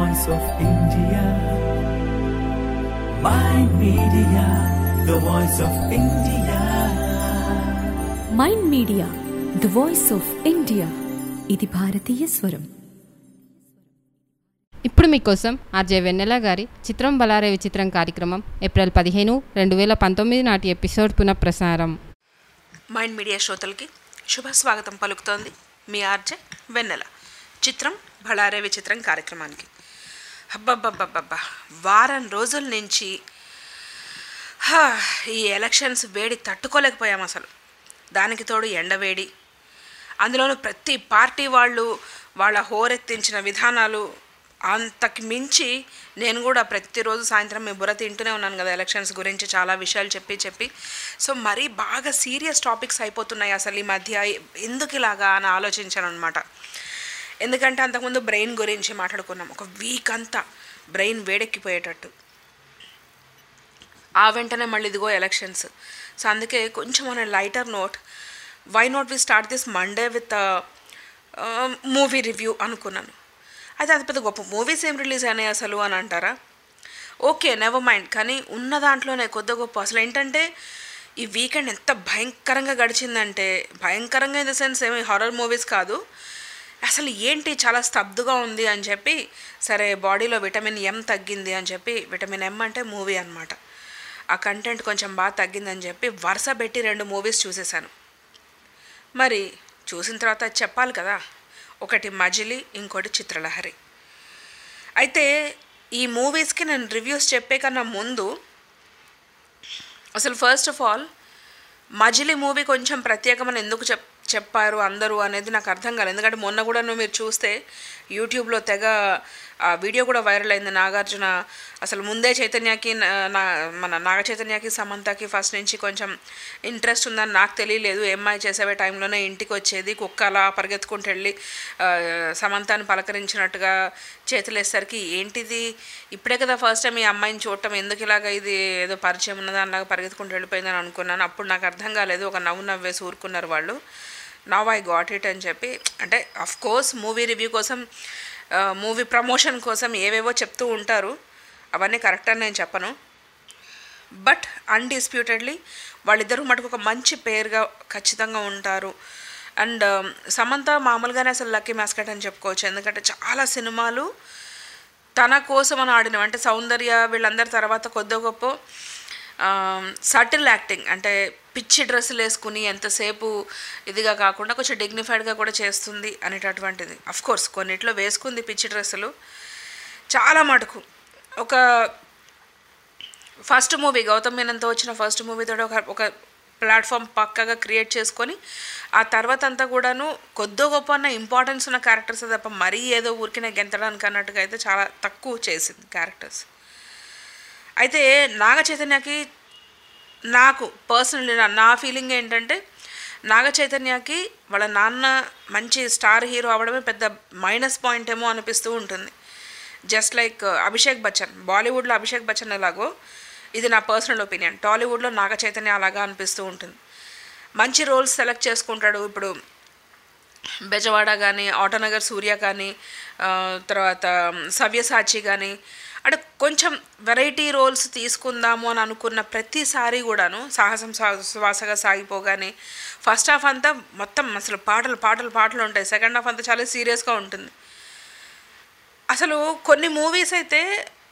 voice of India. Mind Media, the voice of India. Mind Media the voice of India. ఇది భారతీయ స్వరం. ఇప్పుడు మీకోసం ఆర్జే వెన్నెల గారి చిత్రం బలారే విచిత్రం కార్యక్రమం ఏప్రిల్ 15, 2019 నాటి ఎపిసోడ్ పునఃప్రసారం. మైండ్ మీడియా శ్రోతలకి శుభస్వాగతం పలుకుతోంది మీ ఆర్జే వెన్నెల. చిత్రం బలారే విచిత్రం కార్యక్రమానికి అబ్బబ్బబ్బబ్బబ్బా వారం రోజుల నుంచి ఈ ఎలక్షన్స్ వేడి తట్టుకోలేకపోయాం అసలు. దానికి తోడు ఎండవేడి, అందులోనూ ప్రతి పార్టీ వాళ్ళు వాళ్ళ హోరెత్తించిన విధానాలు, అంతకు మించి నేను కూడా ప్రతిరోజు సాయంత్రం మేము బుర్ర తింటూనే ఉన్నాను కదా ఎలక్షన్స్ గురించి చాలా విషయాలు చెప్పి సో మరీ బాగా సీరియస్ టాపిక్స్ అయిపోతున్నాయి అసలు ఈ మధ్య. ఎందుకు ఇలాగా అని ఆలోచించాను అనమాట. ఎందుకంటే అంతకుముందు బ్రెయిన్ గురించి మాట్లాడుకున్నాం, ఒక వీక్ అంతా బ్రెయిన్ వేడెక్కిపోయేటట్టు. ఆ వెంటనే మళ్ళీ ఇదిగో ఎలక్షన్స్. సో అందుకే కొంచెం మన lighter note, why not we start this Monday with movie review అనుకున్నాను. అయితే అది పెద్ద గొప్ప మూవీస్ ఏం రిలీజ్ అయినాయి అసలు అని అంటారా? Okay, never mind. కానీ ఉన్న దాంట్లోనే కొద్ది గొప్ప అసలు ఏంటంటే ఈ వీకెండ్ ఎంత భయంకరంగా గడిచిందంటే, భయంకరంగా ఇన్ ద సెన్స్ ఏమి హారర్ మూవీస్ కాదు, అసలు ఏంటి చాలా స్తబ్దుగా ఉంది అని చెప్పి, సరే బాడీలో విటమిన్ ఎం తగ్గింది అని చెప్పి, విటమిన్ ఎం అంటే మూవీ అనమాట, ఆ కంటెంట్ కొంచెం బాగా తగ్గిందని చెప్పి వరుస పెట్టి 2 మూవీస్ చూసేశాను. మరి చూసిన తర్వాత చెప్పాలి కదా, ఒకటి మజిలీ, ఇంకోటి చిత్రలహరి. అయితే ఈ మూవీస్కి నేను రివ్యూస్ చెప్పే కన్నా ముందు అసలు first of all Majili movie కొంచెం ప్రత్యేకమని ఎందుకు చెప్పారు అందరూ అనేది నాకు అర్థం కాలేదు. ఎందుకంటే మొన్న కూడా మీరు చూస్తే యూట్యూబ్లో తెగ ఆ వీడియో కూడా వైరల్ అయింది. నాగార్జున అసలు ముందే చైతన్యకి మన నాగ చైతన్యకి సమంతకి ఫస్ట్ నుంచి కొంచెం ఇంట్రెస్ట్ ఉందని నాకు తెలియలేదు. ఎంఐ చేసే టైంలోనే ఇంటికి వచ్చేది, కుక్క అలా పరిగెత్తుకుంటూ వెళ్ళి సమంతాన్ని పలకరించినట్టుగా చేతులేసరికి ఏంటిది ఇప్పుడే కదా ఫస్ట్ టైం ఈ అమ్మాయిని చూడటం, ఎందుకు ఇలాగ ఇది ఏదో పరిచయం ఉన్నదానిలాగా పరిగెత్తుకుంటూ వెళ్ళిపోయిందని అనుకున్నాను. అప్పుడు నాకు అర్థం కాలేదు, ఒక నవ్వేసి ఊరుకున్నారు వాళ్ళు. నవ్ ఐ గాట్ ఇట్ అని చెప్పి, అంటే అఫ్ కోర్స్ మూవీ రివ్యూ కోసం, మూవీ ప్రమోషన్ కోసం ఏవేవో చెప్తూ ఉంటారు, అవన్నీ కరెక్ట్ అని నేను చెప్పను. బట్ అన్డిస్ప్యూటెడ్లీ వాళ్ళిద్దరూ మటుకు ఒక మంచి పేరుగా ఖచ్చితంగా ఉంటారు. అండ్ సమంత మామూలుగానే అసలు లక్కీ మ్యాస్కెట్ అని చెప్పుకోవచ్చు. ఎందుకంటే చాలా సినిమాలు తన కోసం అని ఆడినవి. అంటే సౌందర్య వీళ్ళందరి తర్వాత కొద్ది గొప్ప సటిల్ యాక్టింగ్, అంటే పిచ్చి డ్రెస్సులు వేసుకుని ఎంతసేపు ఇదిగా కాకుండా కొంచెం డిగ్నిఫైడ్గా కూడా చేస్తుంది అనేటటువంటిది. అఫ్కోర్స్ కొన్నిట్లో వేసుకుంది పిచ్చి డ్రెస్సులు చాలా మటుకు. ఒక ఫస్ట్ మూవీ గౌతమ్ మీనన్తో వచ్చిన ఫస్ట్ మూవీతో ఒక ప్లాట్ఫామ్ పక్కగా క్రియేట్ చేసుకొని ఆ తర్వాత అంతా కూడాను కొద్దో గొప్ప అన్న ఇంపార్టెన్స్ ఉన్న క్యారెక్టర్స్ తప్ప మరీ ఏదో ఊరికినే గెంతడానికి అన్నట్టుగా అయితే చాలా తక్కువ చేసింది క్యారెక్టర్స్. అయితే నాగ చైతన్యకి, నాకు పర్సనల్లీ నా ఫీలింగ్ ఏంటంటే, నాగ చైతన్యకి వాళ్ళ నాన్న మంచి స్టార్ హీరో అవ్వడమే పెద్ద మైనస్ పాయింట్ ఏమో అనిపిస్తూ ఉంటుంది. జస్ట్ లైక్ అభిషేక్ బచ్చన్, బాలీవుడ్లో అభిషేక్ బచ్చన్ ఎలాగో, ఇది నా పర్సనల్ ఒపీనియన్, టాలీవుడ్లో నాగ చైతన్య అలాగా అనిపిస్తూ ఉంటుంది. మంచి రోల్స్ సెలెక్ట్ చేసుకుంటాడు. ఇప్పుడు బెజవాడ కానీ, ఆటోనగర్ సూర్య కానీ, తర్వాత సవ్యసాచి కానీ, అంటే కొంచెం వెరైటీ రోల్స్ తీసుకుందాము అని అనుకున్న ప్రతిసారి కూడాను సాహసం శ్వాసగా సాగిపోగానే ఫస్ట్ హాఫ్ అంతా మొత్తం అసలు పాటలు ఉంటాయి, సెకండ్ హాఫ్ అంతా చాలా సీరియస్గా ఉంటుంది. అసలు కొన్ని మూవీస్ అయితే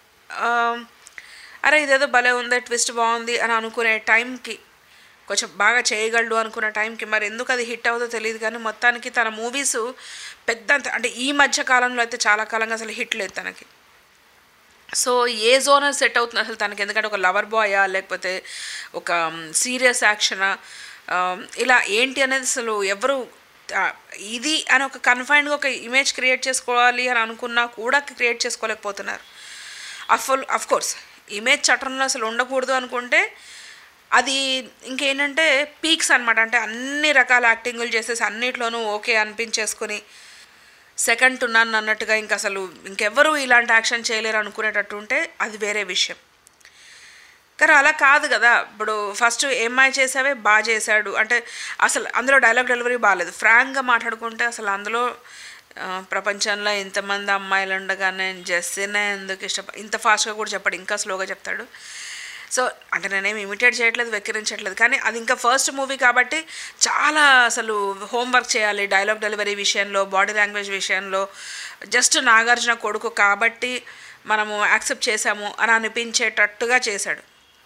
అరే ఇదేదో భలే ఉంది, ట్విస్ట్ బాగుంది అని అనుకునే టైంకి, కొంచెం బాగా చేయగలడు అనుకున్న టైంకి మరి ఎందుకు అది హిట్ అవుతుందో తెలియదు కానీ మొత్తానికి తన మూవీస్ పెద్ద, అంటే ఈ మధ్య కాలంలో అయితే చాలా కాలంగా అసలు హిట్ లేదు తనకి. సో ఏ జోనర్ సెట్ అవుతుంది అసలు తనకి? ఎందుకంటే ఒక లవర్ బాయా, లేకపోతే ఒక సీరియస్ యాక్షనా, ఇలా ఏంటి అనేది అసలు ఎవరు ఇది అని ఒక కన్ఫైన్డ్గా ఒక ఇమేజ్ క్రియేట్ చేసుకోవాలి అని అనుకున్నా కూడా క్రియేట్ చేసుకోలేకపోతున్నారు. అఫ్కోర్స్ ఇమేజ్ చట్టంలో అసలు ఉండకూడదు అనుకుంటే అది ఇంకేంటంటే పీక్స్ అనమాట. అంటే అన్ని రకాల యాక్టింగులు చేసేసి అన్నిట్లోనూ ఓకే అనిపించేసుకుని సెకండ్ ఉన్నాను అన్నట్టుగా ఇంక అసలు ఇంకెవ్వరూ ఇలాంటి యాక్షన్ చేయలేరు అనుకునేటట్టు ఉంటే అది వేరే విషయం. కానీ అలా కాదు కదా. ఇప్పుడు ఫస్ట్ ఎంఐ చేసావే బాగా చేశాడు అంటే అసలు అందులో డైలాగ్ డెలివరీ బాగాలేదు. ఫ్రాంక్గా మాట్లాడుకుంటే అసలు అందులో ప్రపంచంలో ఇంతమంది అమ్మాయిలు ఉండగా నేను జెస్సీనే ఎందుకు ఇంత ఫాస్ట్గా కూడా చెప్పాడు, ఇంకా స్లోగా చెప్తాడు. సో అంటే నేనేమి ఇమిటేట్ చేయట్లేదు, వెక్కిరించట్లేదు, కానీ అది ఇంకా ఫస్ట్ మూవీ కాబట్టి చాలా అసలు హోంవర్క్ చేయాలి డైలాగ్ డెలివరీ విషయంలో, బాడీ లాంగ్వేజ్ విషయంలో. జస్ట్ నాగార్జున కొడుకు కాబట్టి మనము యాక్సెప్ట్ చేశాము అని అనిపించేటట్టుగా చేశాడు.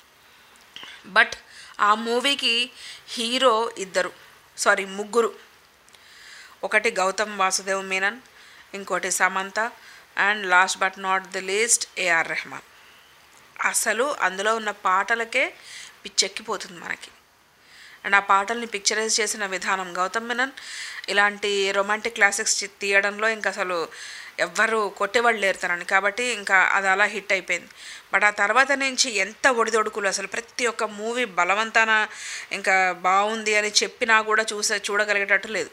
బట్ ఆ మూవీకి హీరో ముగ్గురు. ఒకటి గౌతమ్ వాసుదేవ్ మీనన్, ఇంకోటి Samantha, and last but not the least A R Rahman. అసలు అందులో ఉన్న పాటలకే పిచ్చెక్కిపోతుంది మనకి. అండ్ ఆ పాటల్ని పిక్చరైజ్ చేసిన విధానం, గౌతమ్ మీనన్ ఇలాంటి రొమాంటిక్ క్లాసిక్స్ తీయడంలో ఇంకా అసలు ఎవ్వరు కొట్టేవాళ్ళు లేరు తనని, కాబట్టి ఇంకా అది అలా హిట్ అయిపోయింది. బట్ ఆ తర్వాత నుంచి ఎంత ఒడిదొడుకులు, అసలు ప్రతి ఒక్క మూవీ బలవంతాన ఇంకా బాగుంది అని చెప్పినా కూడా చూడగలిగేటట్టు లేదు.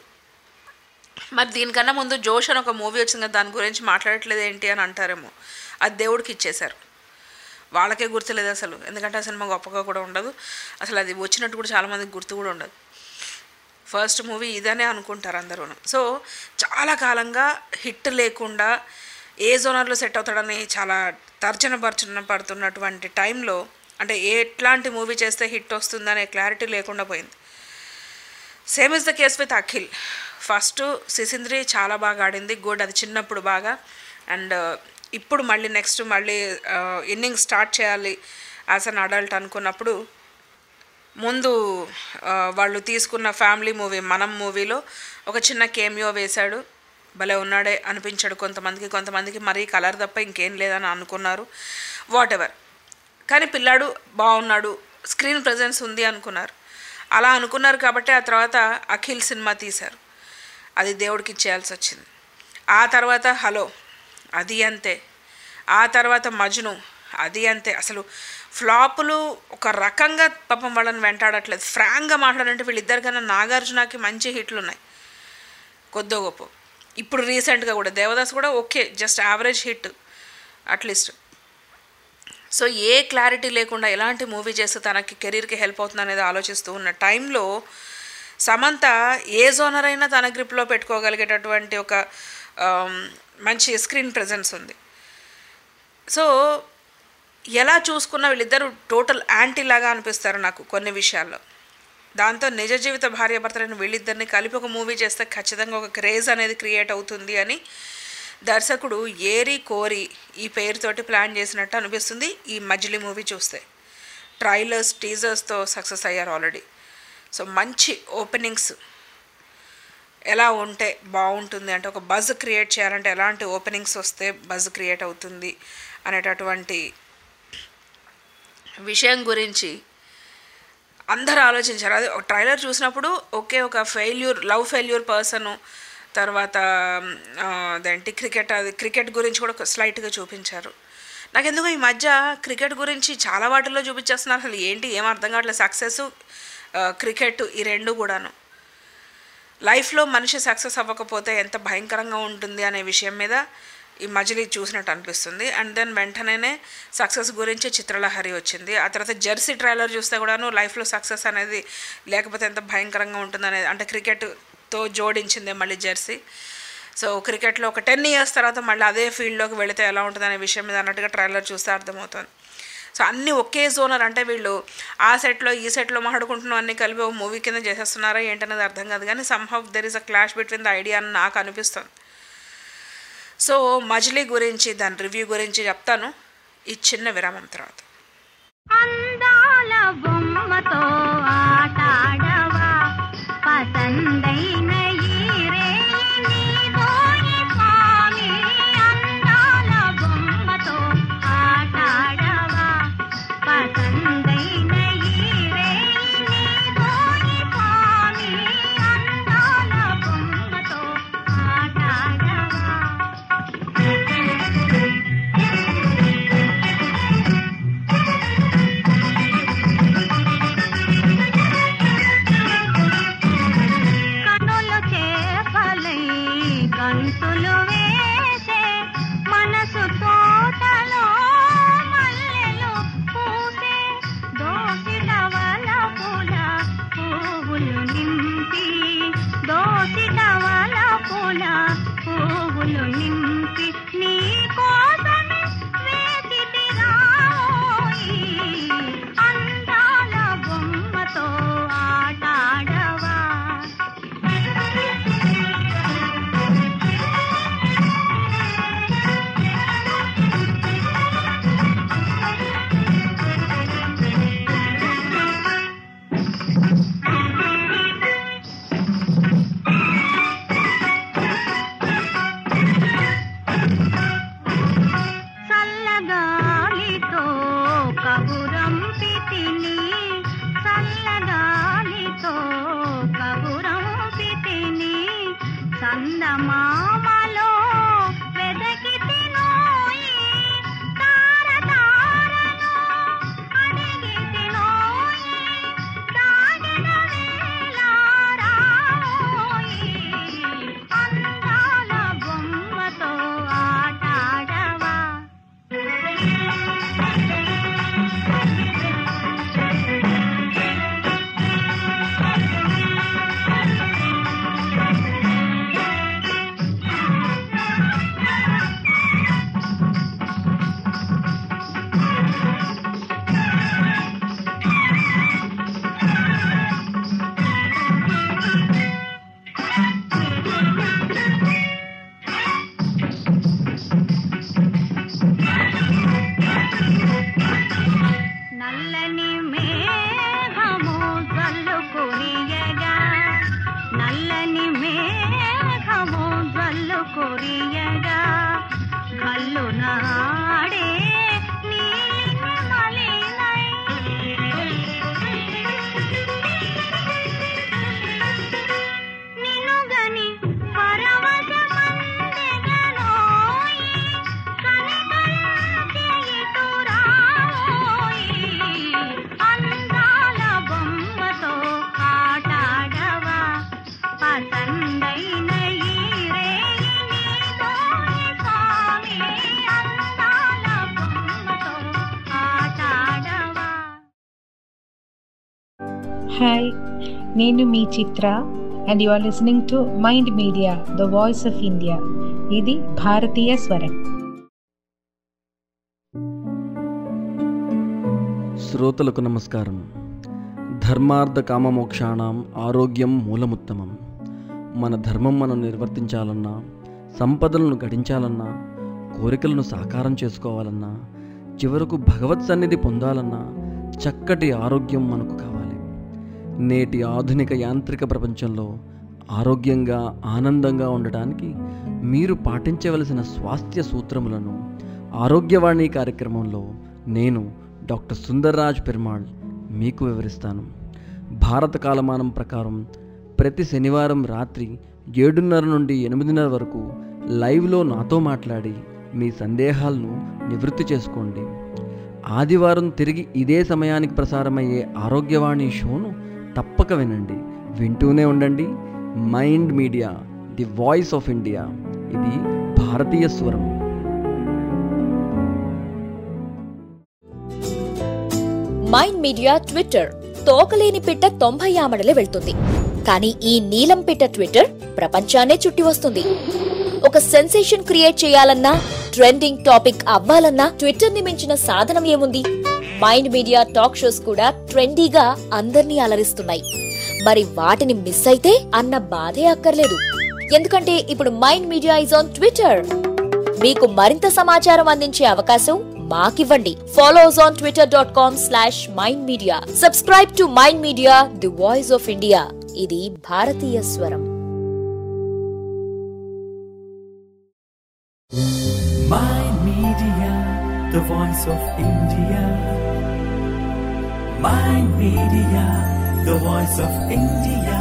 మరి దీనికన్నా ముందు జోష్ అని ఒక మూవీ వచ్చింది కదా, దాని గురించి మాట్లాడట్లేదు ఏంటి అని అంటారేమో. అది దేవుడికి ఇచ్చేశారు, వాళ్ళకే గుర్తులేదు అసలు. ఎందుకంటే ఆ సినిమా గొప్పగా కూడా ఉండదు, అసలు అది వచ్చినట్టు కూడా చాలామందికి గుర్తు కూడా ఉండదు. ఫస్ట్ మూవీ ఇదనే అనుకుంటారు అందరూ. సో చాలా కాలంగా హిట్ లేకుండా ఏ జోనర్లో సెట్ అవుతాడని చాలా తర్జన పడుతున్నటువంటి టైంలో, అంటే ఎట్లాంటి మూవీ చేస్తే హిట్ వస్తుందనే క్లారిటీ లేకుండా పోయింది. Same is the case with Akhil. First Sisindri చాలా బాగా ఆడింది, గుడ్, అది చిన్నప్పుడు బాగా. అండ్ ఇప్పుడు నెక్స్ట్ ఇన్నింగ్ స్టార్ట్ చేయాలి యాజ్ అన్ అడల్ట్ అనుకున్నప్పుడు ముందు వాళ్ళు తీసుకున్న ఫ్యామిలీ మూవీ మనం మూవీలో ఒక చిన్న కేమియో వేశాడు, భలే ఉన్నాడే అనిపించాడు కొంతమందికి మరీ కలర్ తప్ప ఇంకేం లేదని అనుకున్నారు, వాట్ ఎవర్. కానీ పిల్లాడు బాగున్నాడు, స్క్రీన్ ప్రెజెన్స్ ఉంది అనుకున్నారు. అలా అనుకున్నారు కాబట్టి ఆ తర్వాత అఖిల్ సినిమా తీశారు, అది దేవుడికి ఇచ్చేయాల్సి వచ్చింది. ఆ తర్వాత హలో, అది అంతే. ఆ తర్వాత మజ్ను, అది అంతే. అసలు ఫ్లాపులు ఒక రకంగా పాపం వాళ్ళని వెంటాడట్లేదు. ఫ్రాంక్గా మాట్లాడంటే వీళ్ళిద్దరికన్నా నాగార్జునకి మంచి హిట్లు ఉన్నాయి కొద్దో గొప్ప. ఇప్పుడు రీసెంట్గా కూడా దేవదాస్ కూడా okay, just average hit at least. So ఏ క్లారిటీ లేకుండా ఎలాంటి మూవీ చేస్తే తనకి కెరీర్కి హెల్ప్ అవుతుంది అనేది ఆలోచిస్తూ ఉన్న టైంలో సమంత ఏ జోనర్ అయినా తన గ్రిప్లో పెట్టుకోగలిగేటటువంటి ఒక మంచి స్క్రీన్ ప్రెజెన్స్ ఉంది. సో ఎలా చూసుకున్న వీళ్ళిద్దరూ టోటల్ యాంటీ లాగా అనిపిస్తారు నాకు కొన్ని విషయాల్లో. దాంతో నిజ జీవిత భార్యాభర్తలను వీళ్ళిద్దరిని కలిపి ఒక మూవీ చేస్తే ఖచ్చితంగా ఒక క్రేజ్ అనేది క్రియేట్ అవుతుంది అని దర్శకుడు ఏరి కోరి ఈ పేరుతోటి ప్లాన్ చేసినట్టు అనిపిస్తుంది ఈ మజిలీ మూవీ చూస్తే. ట్రైలర్స్ టీజర్స్తో సక్సెస్ అయ్యారు ఆల్రెడీ. సో మంచి ఓపెనింగ్స్ ఎలా ఉంటే బాగుంటుంది, అంటే ఒక బజ్ క్రియేట్ చేయాలంటే ఎలాంటి ఓపెనింగ్స్ వస్తే బజ్ క్రియేట్ అవుతుంది అనేటటువంటి విషయం గురించి అందరూ ఆలోచించారు. అది ఒక ట్రైలర్ చూసినప్పుడు ఓకే, ఒక లవ్ ఫెయిల్యూర్ పర్సను, తర్వాత అదేంటి క్రికెట్ గురించి కూడా స్లైట్గా చూపించారు. నాకెందుకు ఈ మధ్య క్రికెట్ గురించి చాలా వాటిల్లో చూపించేస్తున్నారు, అసలు ఏంటి ఏం అర్థం కావట్లేదు. సక్సెస్ క్రికెట్ ఈ రెండు కూడాను లైఫ్లో మనిషి సక్సెస్ అవ్వకపోతే ఎంత భయంకరంగా ఉంటుంది అనే విషయం మీద ఈ మజిలీ చూసినట్టు అనిపిస్తుంది. అండ్ దెన్ వెంటనే సక్సెస్ గురించి చిత్రలహరి వచ్చింది. ఆ తర్వాత జెర్సీ ట్రైలర్ చూస్తే కూడాను లైఫ్లో సక్సెస్ అనేది లేకపోతే ఎంత భయంకరంగా ఉంటుంది అనేది, అంటే క్రికెట్తో జోడించింది మళ్ళీ జెర్సీ. సో క్రికెట్లో ఒక 10 years తర్వాత మళ్ళీ అదే ఫీల్డ్లోకి వెళితే ఎలా ఉంటుంది అనే విషయం మీద అన్నట్టుగా ట్రైలర్ చూస్తే అర్థమవుతుంది. సో అన్నీ ఒకే జోనర్, అంటే వీళ్ళు ఆ సెట్లో ఈ సెట్లో మాట్లాడుకుంటున్నాం అన్నీ కలిపి ఒక మూవీ కింద చేసేస్తున్నారా ఏంటనేది అర్థం కాదు. కానీ somehow there is a clash between the idea అని నాకు అనిపిస్తుంది. సో మజిలీ గురించి దాని రివ్యూ గురించి చెప్తాను ఈ చిన్న విరామం తర్వాత. అందాల బొమ్మతో ఆటాడవా పసందైన ఈరేని దోయి స్వామి, అందాల బొమ్మతో ఆటాడవా పసందైన ఈరేని దోయి స్వామి, అందాల బొమ్మతో ఆటాడవా. కనుల చల్లగాలితో కబురంపితిని చల్లగాలితో కబురంపితిని చందమామలో వెదకి తినోయి తారతారను అడిగి తినోయి దాగిన వేలారాయి అందాల బొమ్మతో ఆటాడవా నల్లని మేఘము జల్లు కురియగా నల్లని మేఘము జల్లు కురియగా కళ్ళు నాడే నీలిమ మలినై నినుగని పరవశమందెగనోయి కనికరించి ఇటురావోయి అందాల బొమ్మతో ఆటాడవా పసందైన ఈ రేయి నీతోని స్వామి అందాల బొమ్మతో ఆటాడవా. హాయ్, నేను మీ Chitra and you are listening to Mind Media the voice of India. ఇది భారతీయ స్వరం. శ్రోతలకు నమస్కారం. ధర్మార్థ కామమోక్షాణం ఆరోగ్యం మూలముత్తమం. మన ధర్మం మనం నిర్వర్తించాలన్నా, సంపదలను గడించాలన్నా, కోరికలను సాకారం చేసుకోవాలన్నా, చివరకు భగవత్ సన్నిధి పొందాలన్నా చక్కటి ఆరోగ్యం మనకు కావాలి. నేటి ఆధునిక యాంత్రిక ప్రపంచంలో ఆరోగ్యంగా ఆనందంగా ఉండటానికి మీరు పాటించవలసిన స్వాస్థ్య సూత్రములను ఆరోగ్యవాణి కార్యక్రమంలో నేను డాక్టర్ సుందర్రాజ్ పెరుమాళ్ మీకు వివరిస్తాను. భారత కాలమానం ప్రకారం ప్రతి శనివారం రాత్రి 7:30 నుండి 8:30 వరకు లైవ్లో నాతో మాట్లాడి మీ సందేహాలను నివృత్తి చేసుకోండి. ఆదివారం తిరిగి ఇదే సమయానికి ప్రసారమయ్యే ఆరోగ్యవాణి షోను తప్పక వినండి. వింటూనే ఉండండి. Mind Media the voice of India. ఇది భారతీయ స్వరం. మైండ్ మీడియా ట్విట్టర్ తోకలేని పిట్ట 90 ఆమడలే వెళ్తుంది. కానీ ఈ నీలం పిట్ట ట్విట్టర్ ప్రపంచాన్నే చుట్టి వస్తుంది. ఒక సెన్సేషన్ క్రియేట్ చేయాలన్నా, ట్రెండింగ్ టాపిక్ అవ్వాలన్నా ట్విట్టర్ ని మించిన సాధనం ఏముంది? మైండ్ మీడియా టాక్ షోస్ కూడా ట్రెండీగా అందర్నీ అలరిస్తున్నాయి. మరి వాటిని మిస్ అయితే అన్న బాధే అక్కర్లేదు. ఎందుకంటే ఇప్పుడు Mind Media is on Twitter. మీకు మరింత సమాచారం అందించే అవకాశం మాకివ్వండి. Follows on twitter.com/mindmedia. Subscribe to Mind Media the voice of India. ఇది భారతీయ స్వరం. Mind Media, the voice of India. Mind Media, the voice of India.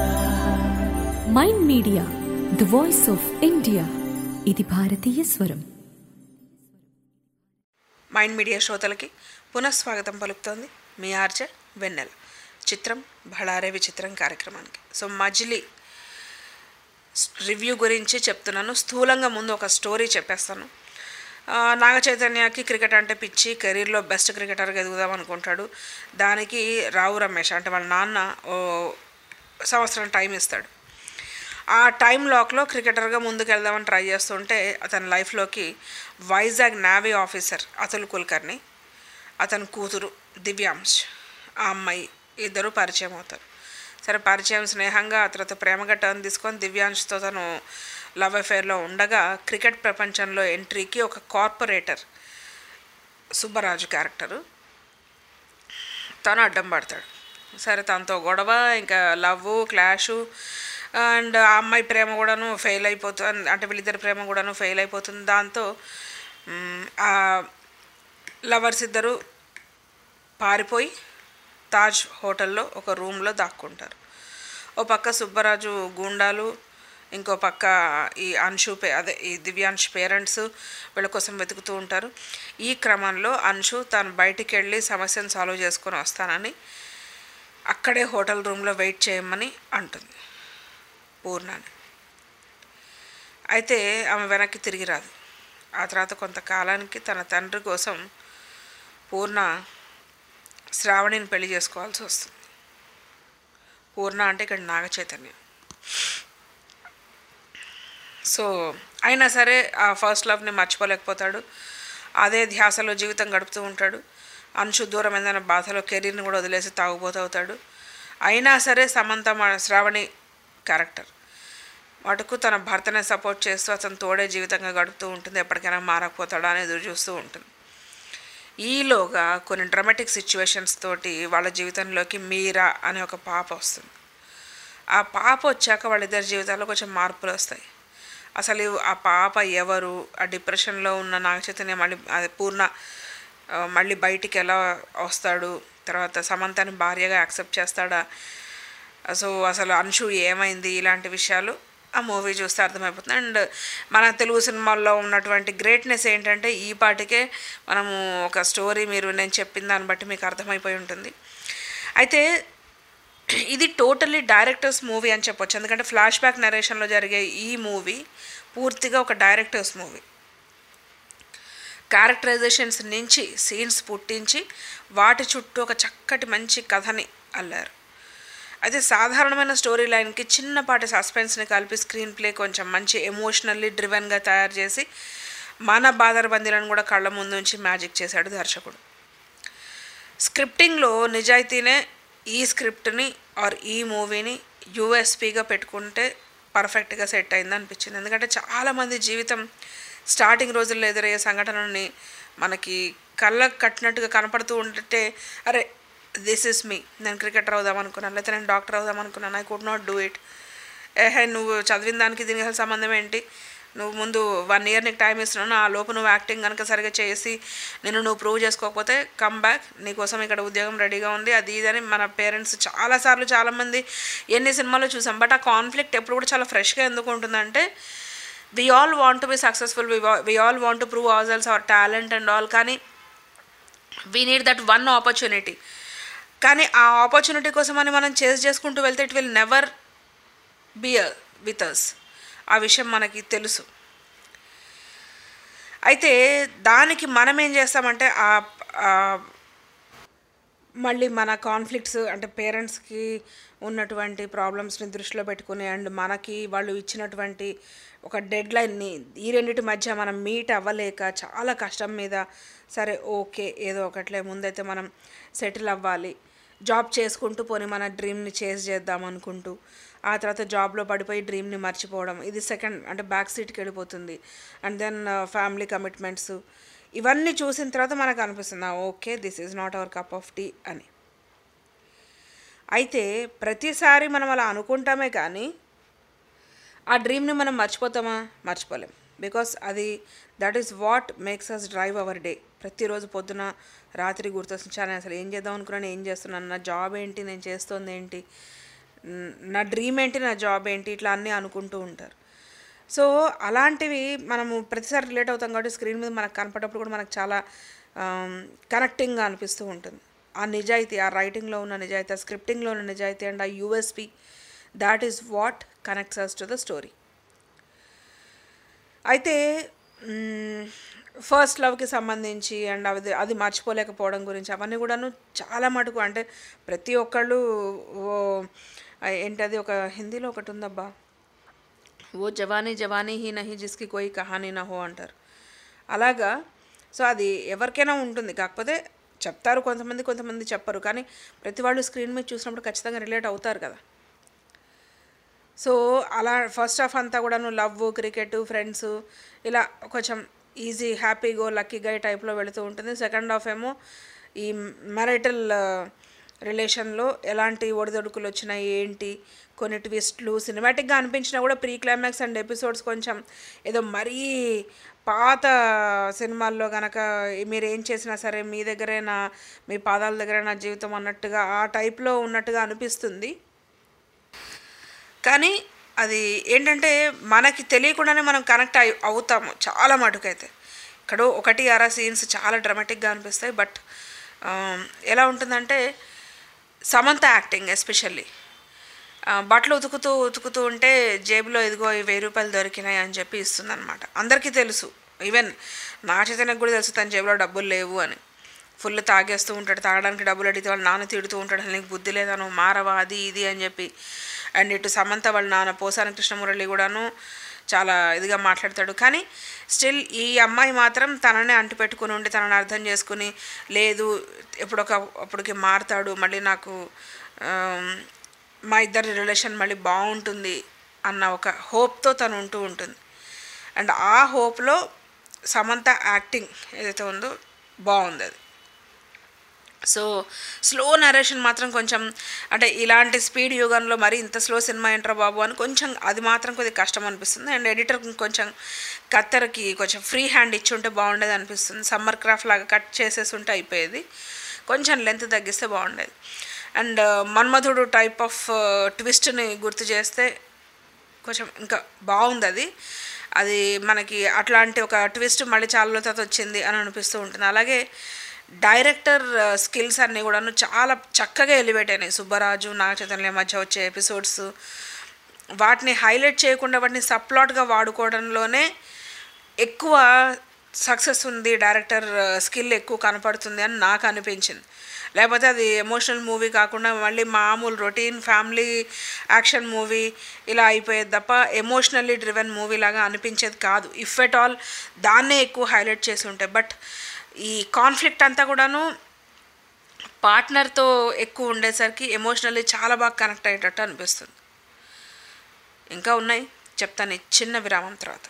Mind Media the voice of India. ఇది భారతీయ స్వరం. మైండ్ మీడియా శ్రోతలకి పునఃస్వాగతం పలుకుతోంది మీ RJ వెన్నెల. చిత్రం బళారే విచిత్రం కార్యక్రమానికి. సో మజిలీ రివ్యూ గురించి చెప్తున్నాను. స్థూలంగా ముందు ఒక స్టోరీ చెప్పేస్తాను. నాగ చైతన్యకి క్రికెట్ అంటే పిచ్చి, కెరీర్లో బెస్ట్ క్రికెటర్గా ఎదుగుదాం అనుకుంటాడు. దానికి రావు రమేష్ అంటే వాళ్ళ నాన్న ఓ సంవత్సరం టైం ఇస్తాడు. ఆ టైం లాక్లో క్రికెటర్గా ముందుకెళ్దామని ట్రై చేస్తుంటే అతని లైఫ్లోకి వైజాగ్ నేవీ ఆఫీసర్ అతుల్ కుల్కర్ని, అతని కూతురు దివ్యాంశ్, ఆ అమ్మాయి ఇద్దరు పరిచయం అవుతారు. సరే, పరిచయం స్నేహంగా తర్వాత ప్రేమగా టర్న్ తీసుకొని దివ్యాంష్తో తను లవ్ అఫేర్లో ఉండగా క్రికెట్ ప్రపంచంలో ఎంట్రీకి ఒక కార్పొరేటర్ సుబ్బరాజు క్యారెక్టరు తను అడ్డం పడతాడు. సరే, తనతో గొడవ, ఇంకా లవ్ క్లాషు, అండ్ ఆ అమ్మాయి ప్రేమ కూడాను ఫెయిల్ అయిపోతుంది. అంటే వీళ్ళిద్దరి ప్రేమ కూడాను ఫెయిల్ అయిపోతుంది. దాంతో లవర్స్ ఇద్దరు పారిపోయి తాజ్ హోటల్లో ఒక రూమ్లో దాక్కుంటారు. ఓ పక్క సుబ్బరాజు గూండాలు, ఇంకో పక్క ఈ ఈ దివ్యాంశ్ పేరెంట్స్ వీళ్ళ కోసం వెతుకుతూ ఉంటారు. ఈ క్రమంలో అంశు తాను బయటికి వెళ్ళి సమస్యను సాల్వ్ చేసుకొని వస్తానని అక్కడే హోటల్ రూమ్లో వెయిట్ చేయమని అంటుంది పూర్ణని. అయితే ఆమె వెనక్కి తిరిగి రాదు. ఆ తర్వాత కొంతకాలానికి తన తండ్రి కోసం పూర్ణ శ్రావణిని పెళ్లి చేసుకోవాల్సి వస్తుంది. పూర్ణ అంటే ఇక్కడ నాగ చైతన్య. సో అయినా సరే ఆ ఫస్ట్ లవ్ని మర్చిపోలేకపోతాడు. అదే ధ్యాసలో జీవితం గడుపుతూ ఉంటాడు. అంశు దూరమైన బాధలో కెరీర్ని కూడా వదిలేసి తాగుబోతవుతాడు. అయినా సరే సమంత శ్రావణి క్యారెక్టర్ మటుకు తన భర్తనే సపోర్ట్ చేస్తూ అతను తోడే జీవితంగా గడుపుతూ ఉంటుంది. ఎప్పటికైనా మారకపోతాడా అని ఎదురు చూస్తూ ఉంటుంది. ఈలోగా కొన్ని డ్రామాటిక్ సిచ్యువేషన్స్ తోటి వాళ్ళ జీవితంలోకి మీరా అనే ఒక పాప వస్తుంది. ఆ పాప వచ్చాక వాళ్ళిద్దరి జీవితాల్లో కొంచెం మార్పులు వస్తాయి. అసలు ఆ పాప ఎవరు, ఆ డిప్రెషన్లో ఉన్న నాగ చైతన్య అది పూర్ణ మళ్ళీ బయటికి ఎలా వస్తాడు, తర్వాత సమంతని భార్యగా యాక్సెప్ట్ చేస్తాడా, సో అసలు అంశు ఏమైంది, ఇలాంటి విషయాలు ఆ మూవీ చూస్తే అర్థమైపోతుంది. అండ్ మన తెలుగు సినిమాల్లో ఉన్నటువంటి గ్రేట్నెస్ ఏంటంటే ఈ పాటికే మనము ఒక స్టోరీ నేను చెప్పిన దాన్ని బట్టి మీకు అర్థమైపోయి ఉంటుంది. అయితే ఇది టోటల్లీ డైరెక్టర్స్ మూవీ అని చెప్పొచ్చు. ఎందుకంటే ఫ్లాష్ బ్యాక్ నరేషన్లో జరిగే ఈ మూవీ పూర్తిగా ఒక డైరెక్టర్స్ మూవీ. క్యారెక్టరైజేషన్స్ నుంచి సీన్స్ పుట్టించి వాటి చుట్టూ ఒక చక్కటి మంచి కథని అల్లారు. అయితే సాధారణమైన స్టోరీ లైన్కి చిన్నపాటి సస్పెన్స్ని కలిపి స్క్రీన్ ప్లే కొంచెం మంచి ఎమోషనల్లీ డ్రివెన్గా తయారు చేసి మన బాదరబందీలను కూడా కళ్ళ ముందు నుంచి మ్యాజిక్ చేశాడు దర్శకుడు. స్క్రిప్టింగ్లో నిజాయితీనే ఈ స్క్రిప్ట్ని ఈ మూవీని యూఎస్పీగా పెట్టుకుంటే పర్ఫెక్ట్గా సెట్ అయింది అనిపించింది. ఎందుకంటే చాలామంది జీవితం స్టార్టింగ్ రోజుల్లో ఎదురయ్యే సంఘటనని మనకి కళ్ళకు కట్టినట్టుగా కనపడుతూ ఉంటే అరే దిస్ ఇస్ మీ, నేను క్రికెటర్ అవుదాం అనుకున్నాను, లేకపోతే నేను డాక్టర్ అవుదాం అనుకున్నాను, I could not do it. నువ్వు చదివిన దానికి దీనికి అసలు సంబంధం ఏంటి, నువ్వు ముందు 1 year నీకు టైం ఇస్తున్నాను, ఆ లోపు నువ్వు యాక్టింగ్ కనుక సరిగా చేసి నువ్వు ప్రూవ్ చేసుకోకపోతే కమ్ బ్యాక్, నీకోసం ఇక్కడ ఉద్యోగం రెడీగా ఉంది, అది ఇదని మన పేరెంట్స్ చాలాసార్లు చాలామంది ఎన్ని సినిమాల్లో చూసాం. బట్ ఆ కాన్ఫ్లిక్ట్ ఎప్పుడు కూడా చాలా ఫ్రెష్గా ఎందుకు ఉంటుందంటే we all want to be successful, we all want to prove ourselves, our talent and all, కానీ we need that one opportunity. కానీ ఆ ఆపర్చునిటీ కోసమని మనం చేసుకుంటూ వెళ్తే it will never be with us. ఆ విషయం మనకి తెలుసు. అయితే దానికి మనం ఏం చేస్తామంటే మళ్ళీ మన కాన్ఫ్లిక్ట్స్ అంటే పేరెంట్స్కి ఉన్నటువంటి ప్రాబ్లమ్స్ని దృష్టిలో పెట్టుకుని అండ్ మనకి వాళ్ళు ఇచ్చినటువంటి ఒక డెడ్ లైన్ని ఈ రెండింటి మధ్య మనం మీట్ అవ్వలేక చాలా కష్టం మీద సరే ఓకే ఏదో ఒకట్లే ముందైతే మనం సెటిల్ అవ్వాలి, జాబ్ చేసుకుంటూ పోనీ మన డ్రీమ్ని చేజ్ చేద్దాం అనుకుంటూ ఆ తర్వాత జాబ్లో పడిపోయి డ్రీమ్ని మర్చిపోవడం, ఇది సెకండ్ అంటే బ్యాక్ సీట్కి వెళ్ళిపోతుంది. అండ్ దెన్ ఫ్యామిలీ కమిట్మెంట్స్ ఇవన్నీ చూసిన తర్వాత మనకు అనిపిస్తుంది okay this is not our cup of tea అని. అయితే ప్రతిసారి మనం అలా అనుకుంటామే కానీ ఆ డ్రీమ్ని మనం మర్చిపోతామా? మర్చిపోలేం. Because that is what makes us drive our day. ప్రతిరోజు పొద్దున రాత్రి గుర్తొచ్చాను అసలు ఏం చేద్దాం అనుకున్నాను, ఏం చేస్తున్నాను, నా జాబ్ ఏంటి, నేను చేస్తుంది ఏంటి, నా డ్రీమ్ ఏంటి, నా జాబ్ ఏంటి, ఇట్లా అన్నీ అనుకుంటూ ఉంటారు. సో అలాంటివి మనము ప్రతిసారి రిలేట్ అవుతాం కాబట్టి స్క్రీన్ మీద మనకు కనపడేటప్పుడు కూడా మనకు చాలా కనెక్టింగ్గా అనిపిస్తూ ఉంటుంది. ఆ నిజాయితీ, ఆ రైటింగ్లో ఉన్న నిజాయితీ, ఆ స్క్రిప్టింగ్లో ఉన్న నిజాయితీ అండ్ ఆ USP, that is what connects us to the story. అయితే ఫస్ట్ లవ్కి సంబంధించి అండ్ అది మర్చిపోలేకపోవడం గురించి అవన్నీ కూడాను చాలా మటుకు అంటే ప్రతి ఒక్కళ్ళు ఏంటది ఒక హిందీలో ఒకటి ఉందబ్బా, ఓ జవానీ జవానీ హీ నహీ జిస్కి కోయి కహానీ నా హో అంటారు. అలాగా సో అది ఎవరికైనా ఉంటుంది, కాకపోతే చెప్తారు కొంతమంది చెప్పరు, కానీ ప్రతి వాళ్ళు స్క్రీన్ మీద చూసినప్పుడు ఖచ్చితంగా రిలేట్ అవుతారు కదా. సో అలా ఫస్ట్ హాఫ్ అంతా కూడాను లవ్, క్రికెట్, ఫ్రెండ్స్ ఇలా కొంచెం easy happy go lucky guy టైప్లో వెళుతూ ఉంటుంది. సెకండ్ హాఫ్ ఏమో ఈ మ్యారిటల్ రిలేషన్లో ఎలాంటి ఒడిదొడుకులు వచ్చినాయి ఏంటి, కొన్ని ట్విస్ట్లు సినిమాటిక్గా అనిపించినా కూడా ప్రీ క్లైమాక్స్ అండ్ ఎపిసోడ్స్ కొంచెం ఏదో మరీ పాత సినిమాల్లో కనుక మీరు ఏం చేసినా సరే మీ దగ్గరే మీ పాదాల దగ్గరే నా జీవితం అన్నట్టుగా ఆ టైప్లో ఉన్నట్టుగా అనిపిస్తుంది. కానీ అది ఏంటంటే మనకి తెలియకుండానే మనం కనెక్ట్ అవుతాము చాలా మటుకైతే. ఇక్కడ ఒకటి అరా సీన్స్ చాలా డ్రామాటిక్గా అనిపిస్తాయి. బట్ ఎలా ఉంటుందంటే సమంత యాక్టింగ్ ఎస్పెషల్లీ బట్టలు ఉతుకుతూ ఉంటే జేబులో ఇదిగో 1000 రూపాయలు దొరికినాయి అని చెప్పి ఇస్తుంది అనమాట. అందరికీ తెలుసు, ఈవెన్ నా చైతన్యకు కూడా తెలుసు తన జేబులో డబ్బులు లేవు అని. ఫుల్ తాగేస్తూ ఉంటాడు, తాగడానికి డబ్బులు అడిగితే వాళ్ళ నాన్న తిడుతూ ఉంటాడు, అసలు నీకు బుద్ధి లేదాను మారవా అది ఇది అని చెప్పి. అండ్ ఇటు సమంత వాళ్ళ నాన్న పోసాని కృష్ణమురళి కూడాను చాలా ఇదిగా మాట్లాడతాడు. కానీ స్టిల్ ఈ అమ్మాయి మాత్రం తననే అంటుపెట్టుకుని ఉండి తనని అర్థం చేసుకుని లేదు అప్పటికి మారుతాడు, మళ్ళీ నాకు మా ఇద్దరి రిలేషన్ మళ్ళీ బాగుంటుంది అన్న ఒక హోప్తో తను ఉంటూ ఉంటుంది. అండ్ ఆ హోప్లో సమంత యాక్టింగ్ ఏదైతే ఉందో బాగుంది. అది సో స్లో నరేషన్ మాత్రం కొంచెం అంటే ఇలాంటి స్పీడ్ యుగంలో మరి ఇంత స్లో సినిమా ఏంట్రా బాబు అని కొంచెం అది మాత్రం కొద్దిగా కష్టం అనిపిస్తుంది. అండ్ ఎడిటర్ కొంచెం కత్తెరకి కొంచెం ఫ్రీ హ్యాండ్ ఇచ్చి ఉంటే బాగుండేది అనిపిస్తుంది. సమ్మర్ క్రాఫ్ట్ లాగా కట్ చేసేసి ఉంటే అయిపోయేది, కొంచెం లెంత్ తగ్గిస్తే బాగుండేది. అండ్ మన్మధుడు టైప్ ఆఫ్ ట్విస్ట్ని గుర్తు చేస్తే కొంచెం ఇంకా బాగుంది. అది మనకి అట్లాంటి ఒక ట్విస్ట్ మళ్ళీ చాలా తర్వాత వచ్చింది అని అనిపిస్తూ ఉంటుంది. అలాగే డైరెక్టర్ స్కిల్స్ అన్నీ కూడాను చాలా చక్కగా ఎలివేట్ అయినాయి. సుబ్బరాజు నాగ చైతన్య మధ్య వచ్చే ఎపిసోడ్స్ వాటిని హైలైట్ చేయకుండా వాటిని సప్లాట్గా వాడుకోవడంలోనే ఎక్కువ సక్సెస్ ఉంది, డైరెక్టర్ స్కిల్ ఎక్కువ కనపడుతుంది అని నాకు అనిపించింది. లేకపోతే అది ఎమోషనల్ మూవీ కాకుండా మళ్ళీ మామూలు రొటీన్ ఫ్యామిలీ యాక్షన్ మూవీ ఇలా అయిపోయేది తప్ప ఎమోషనల్లీ డ్రివెన్ మూవీ లాగా అనిపించేది కాదు. ఇఫ్ ఎట్ ఆల్ దాన్నే ఎక్కువ హైలైట్ చేసి ఉంటాయి. బట్ ఈ కాన్ఫ్లిక్ట్ అంతా కూడాను పార్ట్నర్తో ఎక్కువ ఉండేసరికి ఎమోషనల్లీ చాలా బాగా కనెక్ట్ అయ్యేటట్టు అనిపిస్తుంది. ఇంకా ఉన్నాయి, చెప్తాను చిన్న విరామం తర్వాత.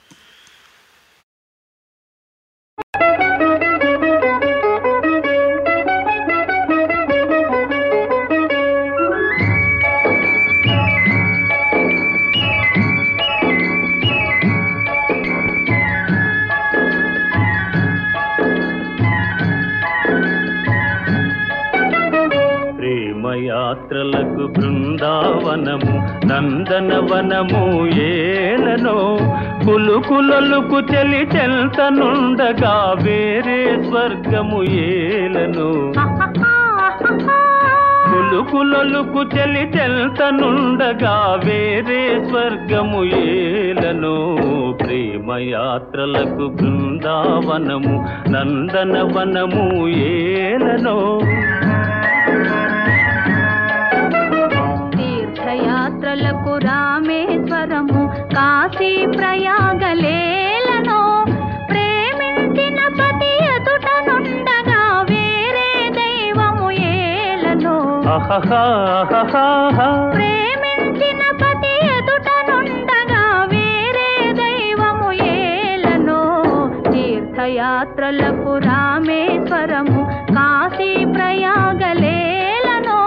యాత్రలకు బృందావనము నందనవనము ఏలనో కులుకులొలుకు చెలి చెల్తనుండగా వేరే స్వర్గము ఏలనో కులుకులొలుకు చెలి చెల్తనుండగా వేరే స్వర్గము ఏలనో ప్రేమయాత్రలకు బృందావనము నందనవనము ఏలనో తీర్థయాత్రలకు రామేశ్వరము కాశీ ప్రయాగలేలను ప్రేమించిన పతి ఎదుట నుండగా వేరే దైవము ఏలను ప్రేమించిన పతి ఎదుట నుండగా వేరే దైవము ఏలను తీర్థయాత్రలకు రామేశ్వరము కాశీ ప్రయాగలేలను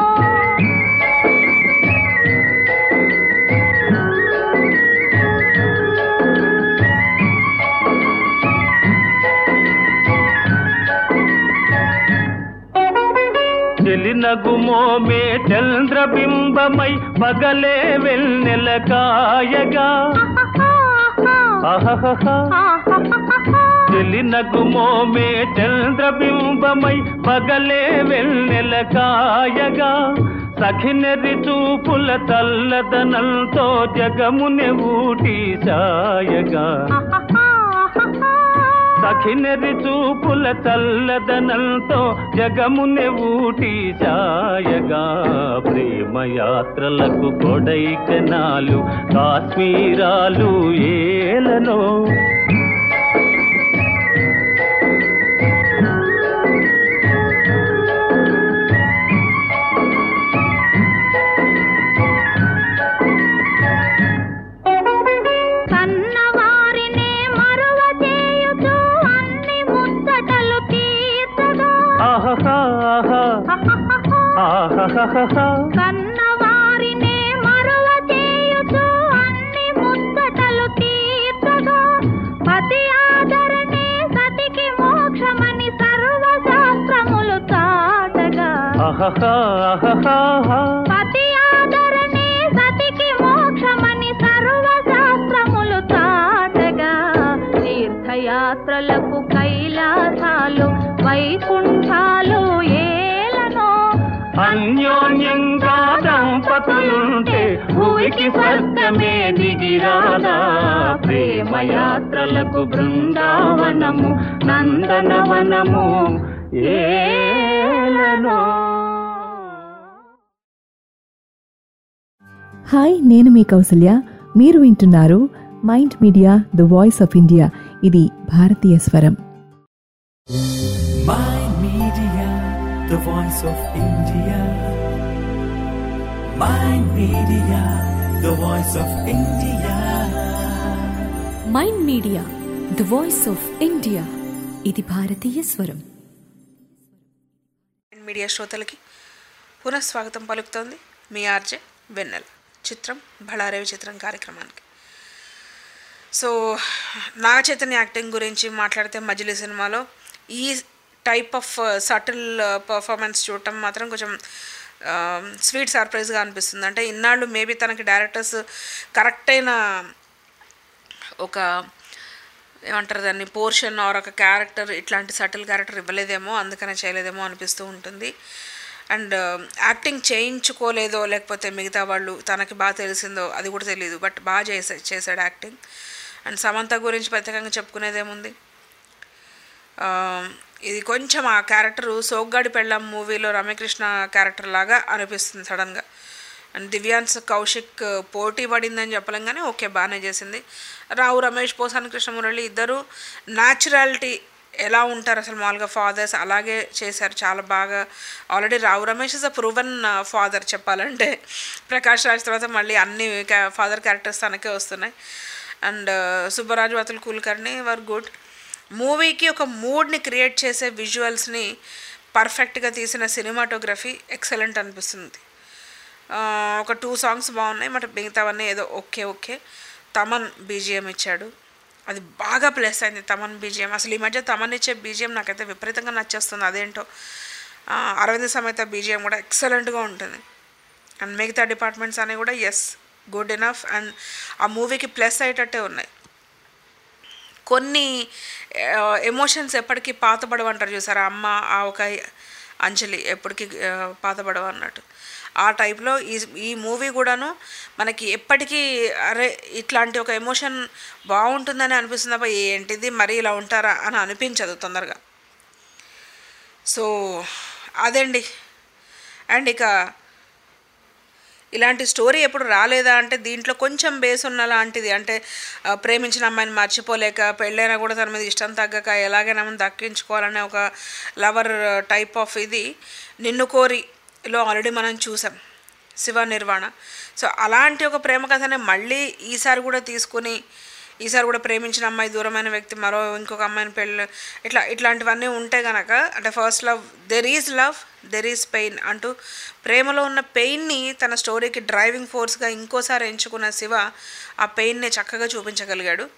చెలినగుమోమే చంద్రబింబమై పగలే వెన్నెల కాయగా చెలినగుమోమే చంద్రబింబమై పగలే వెన్నెల కాయగా సఖినెరి చూపుల తల్లదనంతో జగమునే ఊటి సాయగా సఖినెరి చూపుల చల్లదనంతో జగమునే ఊటి సాయగా ప్రేమయాత్రలకు కొడైకెనాలు కాశ్మీరాలు ఏలనో కన్నవారినే మరువ చేయుచు అన్ని ముచ్చటలు తీర్చగా పతి ఆదరణే సతికి మోక్షమని సర్వశాస్త్రములు చాటగా పతి ఆదరణే సతికి మోక్షమని సర్వశాస్త్రములు చాటగా తీర్థయాత్రలకు కైలాసాలు వైకుంఠాలు ఏలనో అన్యోన్యంగా దంపతులుంటే భూమికి స్వర్గమే దిగిరాదా ప్రేమయాత్రలకు బృందావనము నందనవనము ఏలనో. హాయ్, నేను మీ కౌసల్య. మీరు వింటున్నారు Mind Media the voice of India. ఇది భారతీయ స్వరం. Mind Media, the voice of India. Mind Media, the voice of India. Mind Media the voice of India. ఇది భారతీయ స్వరం. మీడియా శ్రోతలకి పునఃస్వాగతం పలుకుతోంది మీ ఆర్జే వెన్నెల. చిత్రం బళారే విచిత్రం కార్యక్రమానికి. సో నాగ చైతన్య యాక్టింగ్ గురించి మాట్లాడితే మజిలీ సినిమాలో ఈ టైప్ ఆఫ్ సటిల్ పర్ఫార్మెన్స్ చూడటం మాత్రం కొంచెం స్వీట్ సర్ప్రైజ్గా అనిపిస్తుంది. అంటే ఇన్నాళ్ళు మేబీ తనకి డైరెక్టర్స్ కరెక్ట్ అయిన ఒక ఏమంటారు దాన్ని పోర్షన్ ఆర్ ఒక క్యారెక్టర్, ఇట్లాంటి సటిల్ క్యారెక్టర్ ఇవ్వలేదేమో, అందుకనే చేయలేదేమో అనిపిస్తూ ఉంటుంది. అండ్ యాక్టింగ్ చేయించుకోలేదో లేకపోతే మిగతా వాళ్ళు తనకి బాగా తెలిసిందో అది కూడా తెలియదు, బట్ బాగా చేశాడు యాక్టింగ్. అండ్ సమంత గురించి ప్రత్యేకంగా చెప్పుకునేదేముంది, ఇది కొంచెం ఆ క్యారెక్టరు సోగ్గాడి పెళ్ళాం మూవీలో రమ్యకృష్ణ క్యారెక్టర్ లాగా అనిపిస్తుంది సడన్గా. అండ్ దివ్యాన్స్ కౌశిక్ పోటీ పడిందని చెప్పలేం కానీ ఓకే బాగానే చేసింది. రావు రమేష్, పోసాని కృష్ణమురళి ఇద్దరు న్యాచురాలిటీ ఎలా ఉంటారు అసలు మామూలుగా ఫాదర్స్ అలాగే చేశారు చాలా బాగా. Already Rao Ramesh is a proven father చెప్పాలంటే. ప్రకాష్ రాజ్ తర్వాత మళ్ళీ అన్ని ఫాదర్ క్యారెక్టర్స్ తనకే వస్తున్నాయి. And Subbaraju Atul Kulkarni were good. మూవీకి ఒక మూడ్ని క్రియేట్ చేసే విజువల్స్ని పర్ఫెక్ట్గా తీసిన సినిమాటోగ్రఫీ ఎక్సలెంట్ అనిపిస్తుంది. ఒక 2 సాంగ్స్ బాగున్నాయి, బట్ మిగతావన్నీ ఏదో ఓకే. తమన్ బీజిఎం ఇచ్చాడు, అది బాగా ప్లస్ అయింది. తమన్ బీజిఎం అసలు ఈ మధ్య తమన్ ఇచ్చే బీజిఎం నాకైతే విపరీతంగా నచ్చేస్తుంది. అదేంటో అరవింద సమేత బీజిఎం కూడా ఎక్సలెంట్గా ఉంటుంది. అండ్ మిగతా డిపార్ట్మెంట్స్ అన్నీ కూడా ఎస్ గుడ్ ఎనఫ్. అండ్ ఆ మూవీకి ప్లస్ అయ్యేటట్టే ఉన్నాయి. కొన్ని ఎమోషన్స్ ఎప్పటికీ పాతబడవు అంటారు చూసారా, అమ్మ ఆ ఒక అంజలి ఎప్పటికీ పాతబడవు అన్నట్టు. ఆ టైప్లో ఈ మూవీ కూడాను మనకి ఎప్పటికీ అరే ఇట్లాంటి ఒక ఎమోషన్ బాగుంటుందని అనిపిస్తుంది తప్ప ఏంటిది మరి ఇలా ఉంటారా అని అనిపించదు తొందరగా. సో అదండి. అండ్ ఇక ఇలాంటి స్టోరీ ఎప్పుడు రాలేదా అంటే దీంట్లో కొంచెం బేస్ ఉన్న లాంటిది. అంటే ప్రేమించిన అమ్మాయిని మర్చిపోలేక పెళ్ళైనా కూడా తన మీద ఇష్టం తగ్గక ఎలాగైనా దక్కించుకోవాలనే ఒక లవర్ టైప్ ఆఫ్ ఇది నిన్ను కోరిలో ఆల్రెడీ మనం చూసాం, శివ నిర్వాణ. సో అలాంటి ఒక ప్రేమ కథనే మళ్ళీ ఈసారి కూడా తీసుకుని ఈసారి కూడా ప్రేమించిన అమ్మాయి దూరమైన వ్యక్తి మరో ఇంకొక అమ్మాయిని పెళ్ళి ఇట్లాంటివన్నీ ఉంటే కనుక అంటే first love there is pain అంటూ ప్రేమలో ఉన్న పెయిన్ని తన స్టోరీకి డ్రైవింగ్ ఫోర్స్గా ఇంకోసారి ఎంచుకున్న శివ ఆ పెయిన్ని చక్కగా చూపించగలిగాడు.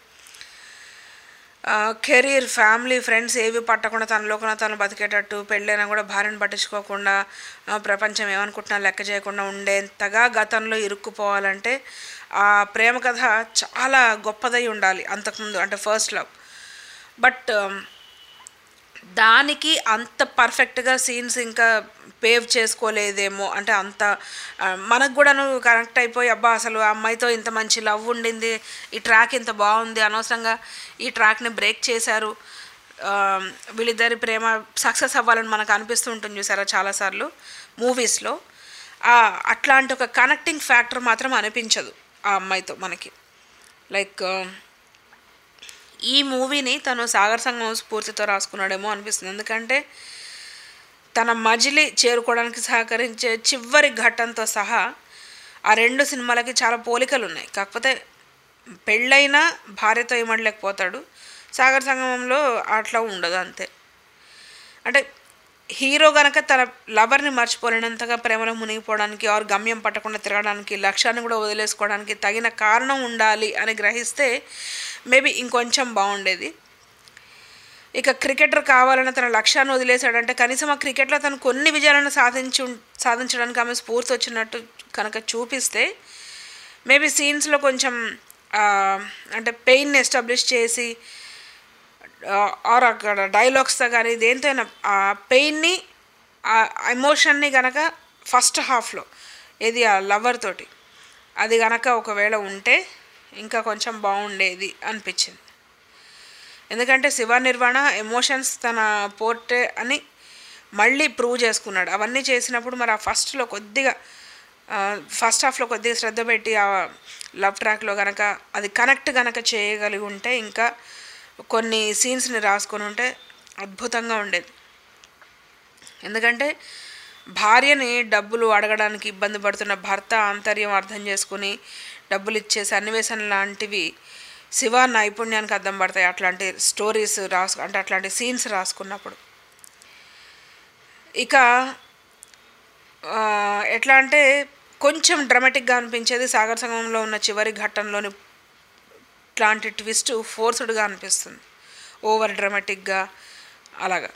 కెరీర్, ఫ్యామిలీ, ఫ్రెండ్స్ ఏవి పట్టకుండా తనలోకన తను బతికేటట్టు, పెళ్ళైనా కూడా భార్యను పట్టించుకోకుండా ప్రపంచం ఏమనుకుంటున్నా లెక్క చేయకుండా ఉండేంతగా గతంలో ఇరుక్కుపోవాలంటే ఆ ప్రేమ కథ చాలా గొప్పదై ఉండాలి అంతకుముందు, అంటే ఫస్ట్ లవ్. బట్ దానికి అంత పర్ఫెక్ట్గా సీన్స్ ఇంకా పేవ్ చేసుకోలేదేమో, అంటే అంత మనకు కూడాను కనెక్ట్ అయిపోయి అబ్బా అసలు ఆ అమ్మాయితో ఇంత మంచి లవ్ ఉండింది, ఈ ట్రాక్ ఇంత బాగుంది, అనవసరంగా ఈ ట్రాక్ని బ్రేక్ చేశారు, వీళ్ళిద్దరి ప్రేమ సక్సెస్ అవ్వాలని మనకు అనిపిస్తూ ఉంటుంది చూసారా చాలాసార్లు మూవీస్లో. అట్లాంటి ఒక కనెక్టింగ్ ఫ్యాక్టర్ మాత్రం అనిపించదు ఆ అమ్మాయితో మనకి. లైక్ ఈ మూవీని తను సాగర్ సంగమం స్ఫూర్తితో రాసుకున్నాడేమో అనిపిస్తుంది. ఎందుకంటే తన మజిలీ చేరుకోవడానికి సహకరించే చివరి ఘట్టంతో సహా ఆ 2 సినిమాలకి చాలా పోలికలు ఉన్నాయి. కాకపోతే పెళ్ళైన భార్యతో ఏమడలేకపోతాడు, సాగర్ సంగమంలో అట్లా ఉండదు అంతే. అంటే హీరో కనుక తన లవర్ని మర్చిపోలేనంతగా ప్రేమలో మునిగిపోవడానికి ఆర్ గమ్యం పట్టకుండా తిరగడానికి లక్ష్యాన్ని కూడా వదిలేసుకోవడానికి తగిన కారణం ఉండాలి అని గ్రహిస్తే మేబీ ఇంకొంచెం బాగుండేది. ఇక క్రికెటర్ కావాలని తన లక్ష్యాన్ని వదిలేశాడంటే కనీసం ఆ క్రికెట్లో తను కొన్ని విజయాలను సాధించడానికి ఆమె స్ఫూర్తి వచ్చినట్టు కనుక చూపిస్తే మేబీ సీన్స్లో కొంచెం అంటే పెయిన్ని ఎస్టాబ్లిష్ చేసి ఆర్ అక్కడ డైలాగ్స్తో కానీ దేంతైనా ఆ పెయిన్ని ఆ ఎమోషన్ని కనుక ఫస్ట్ హాఫ్లో ఏది ఆ లవర్ తోటి అది కనుక ఒకవేళ ఉంటే ఇంకా కొంచెం బాగుండేది అనిపించింది. ఎందుకంటే శివ నిర్వాణ ఎమోషన్స్ తన పోర్ట్రే అని మళ్ళీ ప్రూవ్ చేసుకున్నాడు. అవన్నీ చేసినప్పుడు మరి ఆ ఫస్ట్ హాఫ్లో కొద్దిగా శ్రద్ధ పెట్టి ఆ లవ్ ట్రాక్లో కనుక అది కనెక్ట్ కనుక చేయగలిగి ఉంటే ఇంకా కొన్ని సీన్స్ని రాసుకొని ఉంటే అద్భుతంగా ఉండేది. ఎందుకంటే భార్యని డబ్బులు అడగడానికి ఇబ్బంది పడుతున్న భర్త ఆంతర్యం అర్థం చేసుకుని డబ్బులు ఇచ్చే సన్నివేశం లాంటివి శివ నైపుణ్యానికి అర్థం పడతాయి. అట్లాంటి స్టోరీస్ అంటే అట్లాంటి సీన్స్ రాసుకున్నప్పుడు ఇక ఎట్లా అంటే కొంచెం డ్రామాటిక్గా అనిపించేది సాగర్ సంగమంలో ఉన్న చివరి ఘట్టంలోని ఇట్లాంటి ట్విస్ట్ ఫోర్స్డ్గా అనిపిస్తుంది, ఓవర్ డ్రామాటిక్గా అలాగా.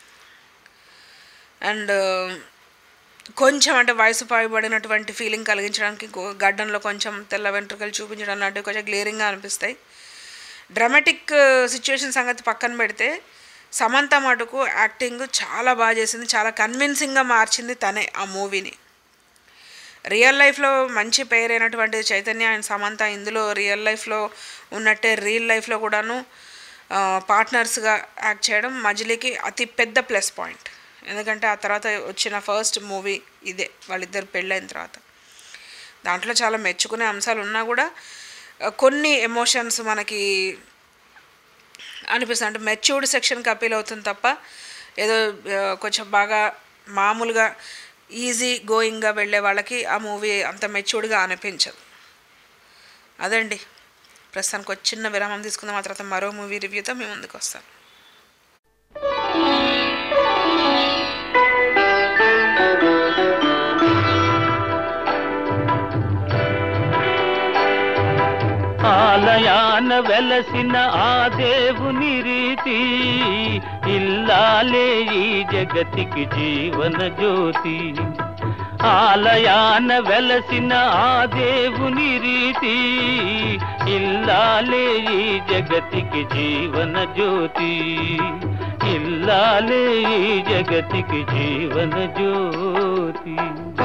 అండ్ కొంచెం అంటే వయసు పాయబడినటువంటి ఫీలింగ్ కలిగించడానికి గడ్డంలో కొంచెం తెల్ల వెంట్రుకలు చూపించడం లాంటివి కొంచెం గ్లేరింగ్గా అనిపిస్తాయి. డ్రామాటిక్ సిచ్యువేషన్ సంగతి పక్కన పెడితే సమంత మటుకు యాక్టింగ్ చాలా బాగా చేసింది, చాలా కన్విన్సింగ్గా మార్చింది తనే ఆ మూవీని. రియల్ లైఫ్లో మంచి పేరైనటువంటి చైతన్య అండ్ సమంత ఇందులో రియల్ లైఫ్లో ఉన్నట్టే రియల్ లైఫ్లో కూడాను పార్ట్నర్స్గా యాక్ట్ చేయడం మజిలీకి అతి పెద్ద ప్లస్ పాయింట్. ఎందుకంటే ఆ తర్వాత వచ్చిన ఫస్ట్ మూవీ ఇదే వాళ్ళిద్దరు పెళ్ళైన తర్వాత. దాంట్లో చాలా మెచ్చుకునే అంశాలు ఉన్నా కూడా కొన్ని ఎమోషన్స్ మనకి అనిపిస్తుంది. అంటే మెచ్యూర్డ్ సెక్షన్కి అపీల్ అవుతుంది తప్ప ఏదో కొంచెం బాగా మామూలుగా ఈజీ గోయింగ్గా వెళ్ళే వాళ్ళకి ఆ మూవీ అంత మెచ్యూర్డ్గా అనిపించదు. అదండి, ప్రస్తుతానికి ఒక చిన్న విరామం తీసుకుందాం. ఆ తర్వాత మరో మూవీ రివ్యూతో మీ ముందుకు వస్తాను. ఆలయాన వెలసిన ఆ దేవుని రీతి ఇల్లాలే ఈ జగతికి జీవన జ్యోతి. ఆలయాన వెలసిన ఆ దేవుని రీతి ఇల్లాలే ఈ జగతికి జీవన జ్యోతి. ఇల్లాలే ఈ జగతికి జీవన జ్యోతి.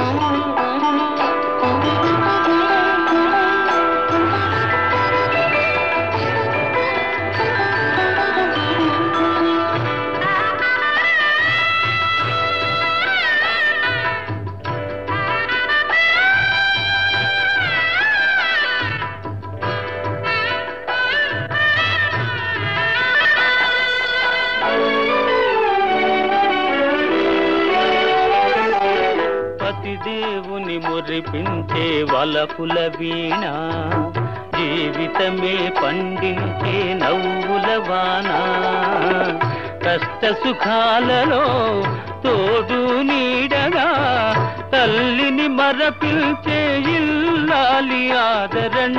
దేవుని మురిపించే వలపుల వీణ, జీవితమే పండించే నవ్వుల వాన. కష్ట సుఖాలలో తోడు నీడగా తల్లిని మరపించే ఇల్లాలి ఆదరణ.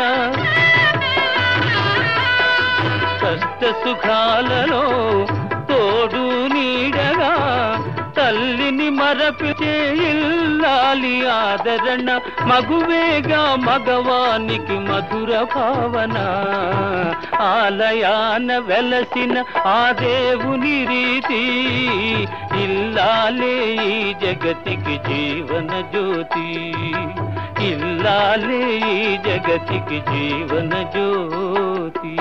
కష్ట సుఖాలలో తోడు నీడగా తల్లిని మరపించే ఇల్లాలి ఆదరణ. మగువేగా మగవానికి మధుర భావన. ఆలయాన వెలసిన ఆ దేవుని రీతి ఇల్లాలే ఈ జగతికి జీవన జ్యోతి. ఇల్లాలే ఈ జగతికి జీవన జ్యోతి.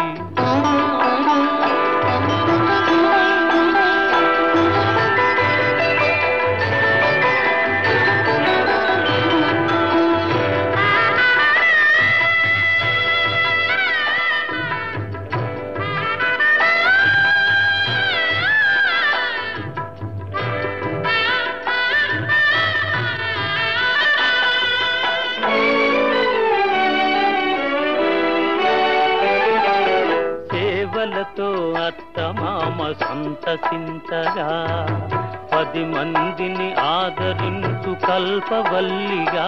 అత్తమామ సంతసించగా 10 మందిని ఆదరించు కల్పవల్లిగా.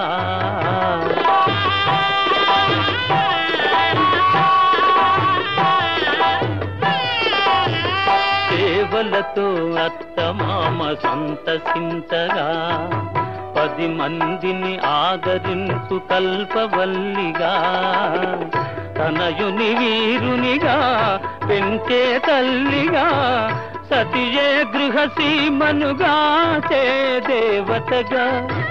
సేవలతో అత్తమామ సంతసించగా 10 మందిని ఆదరించు కల్పవల్లిగా. తనయుని వీరునిగా పెంచే తల్లిగా సతియే గృహసీమనుగా చే దేవతగా.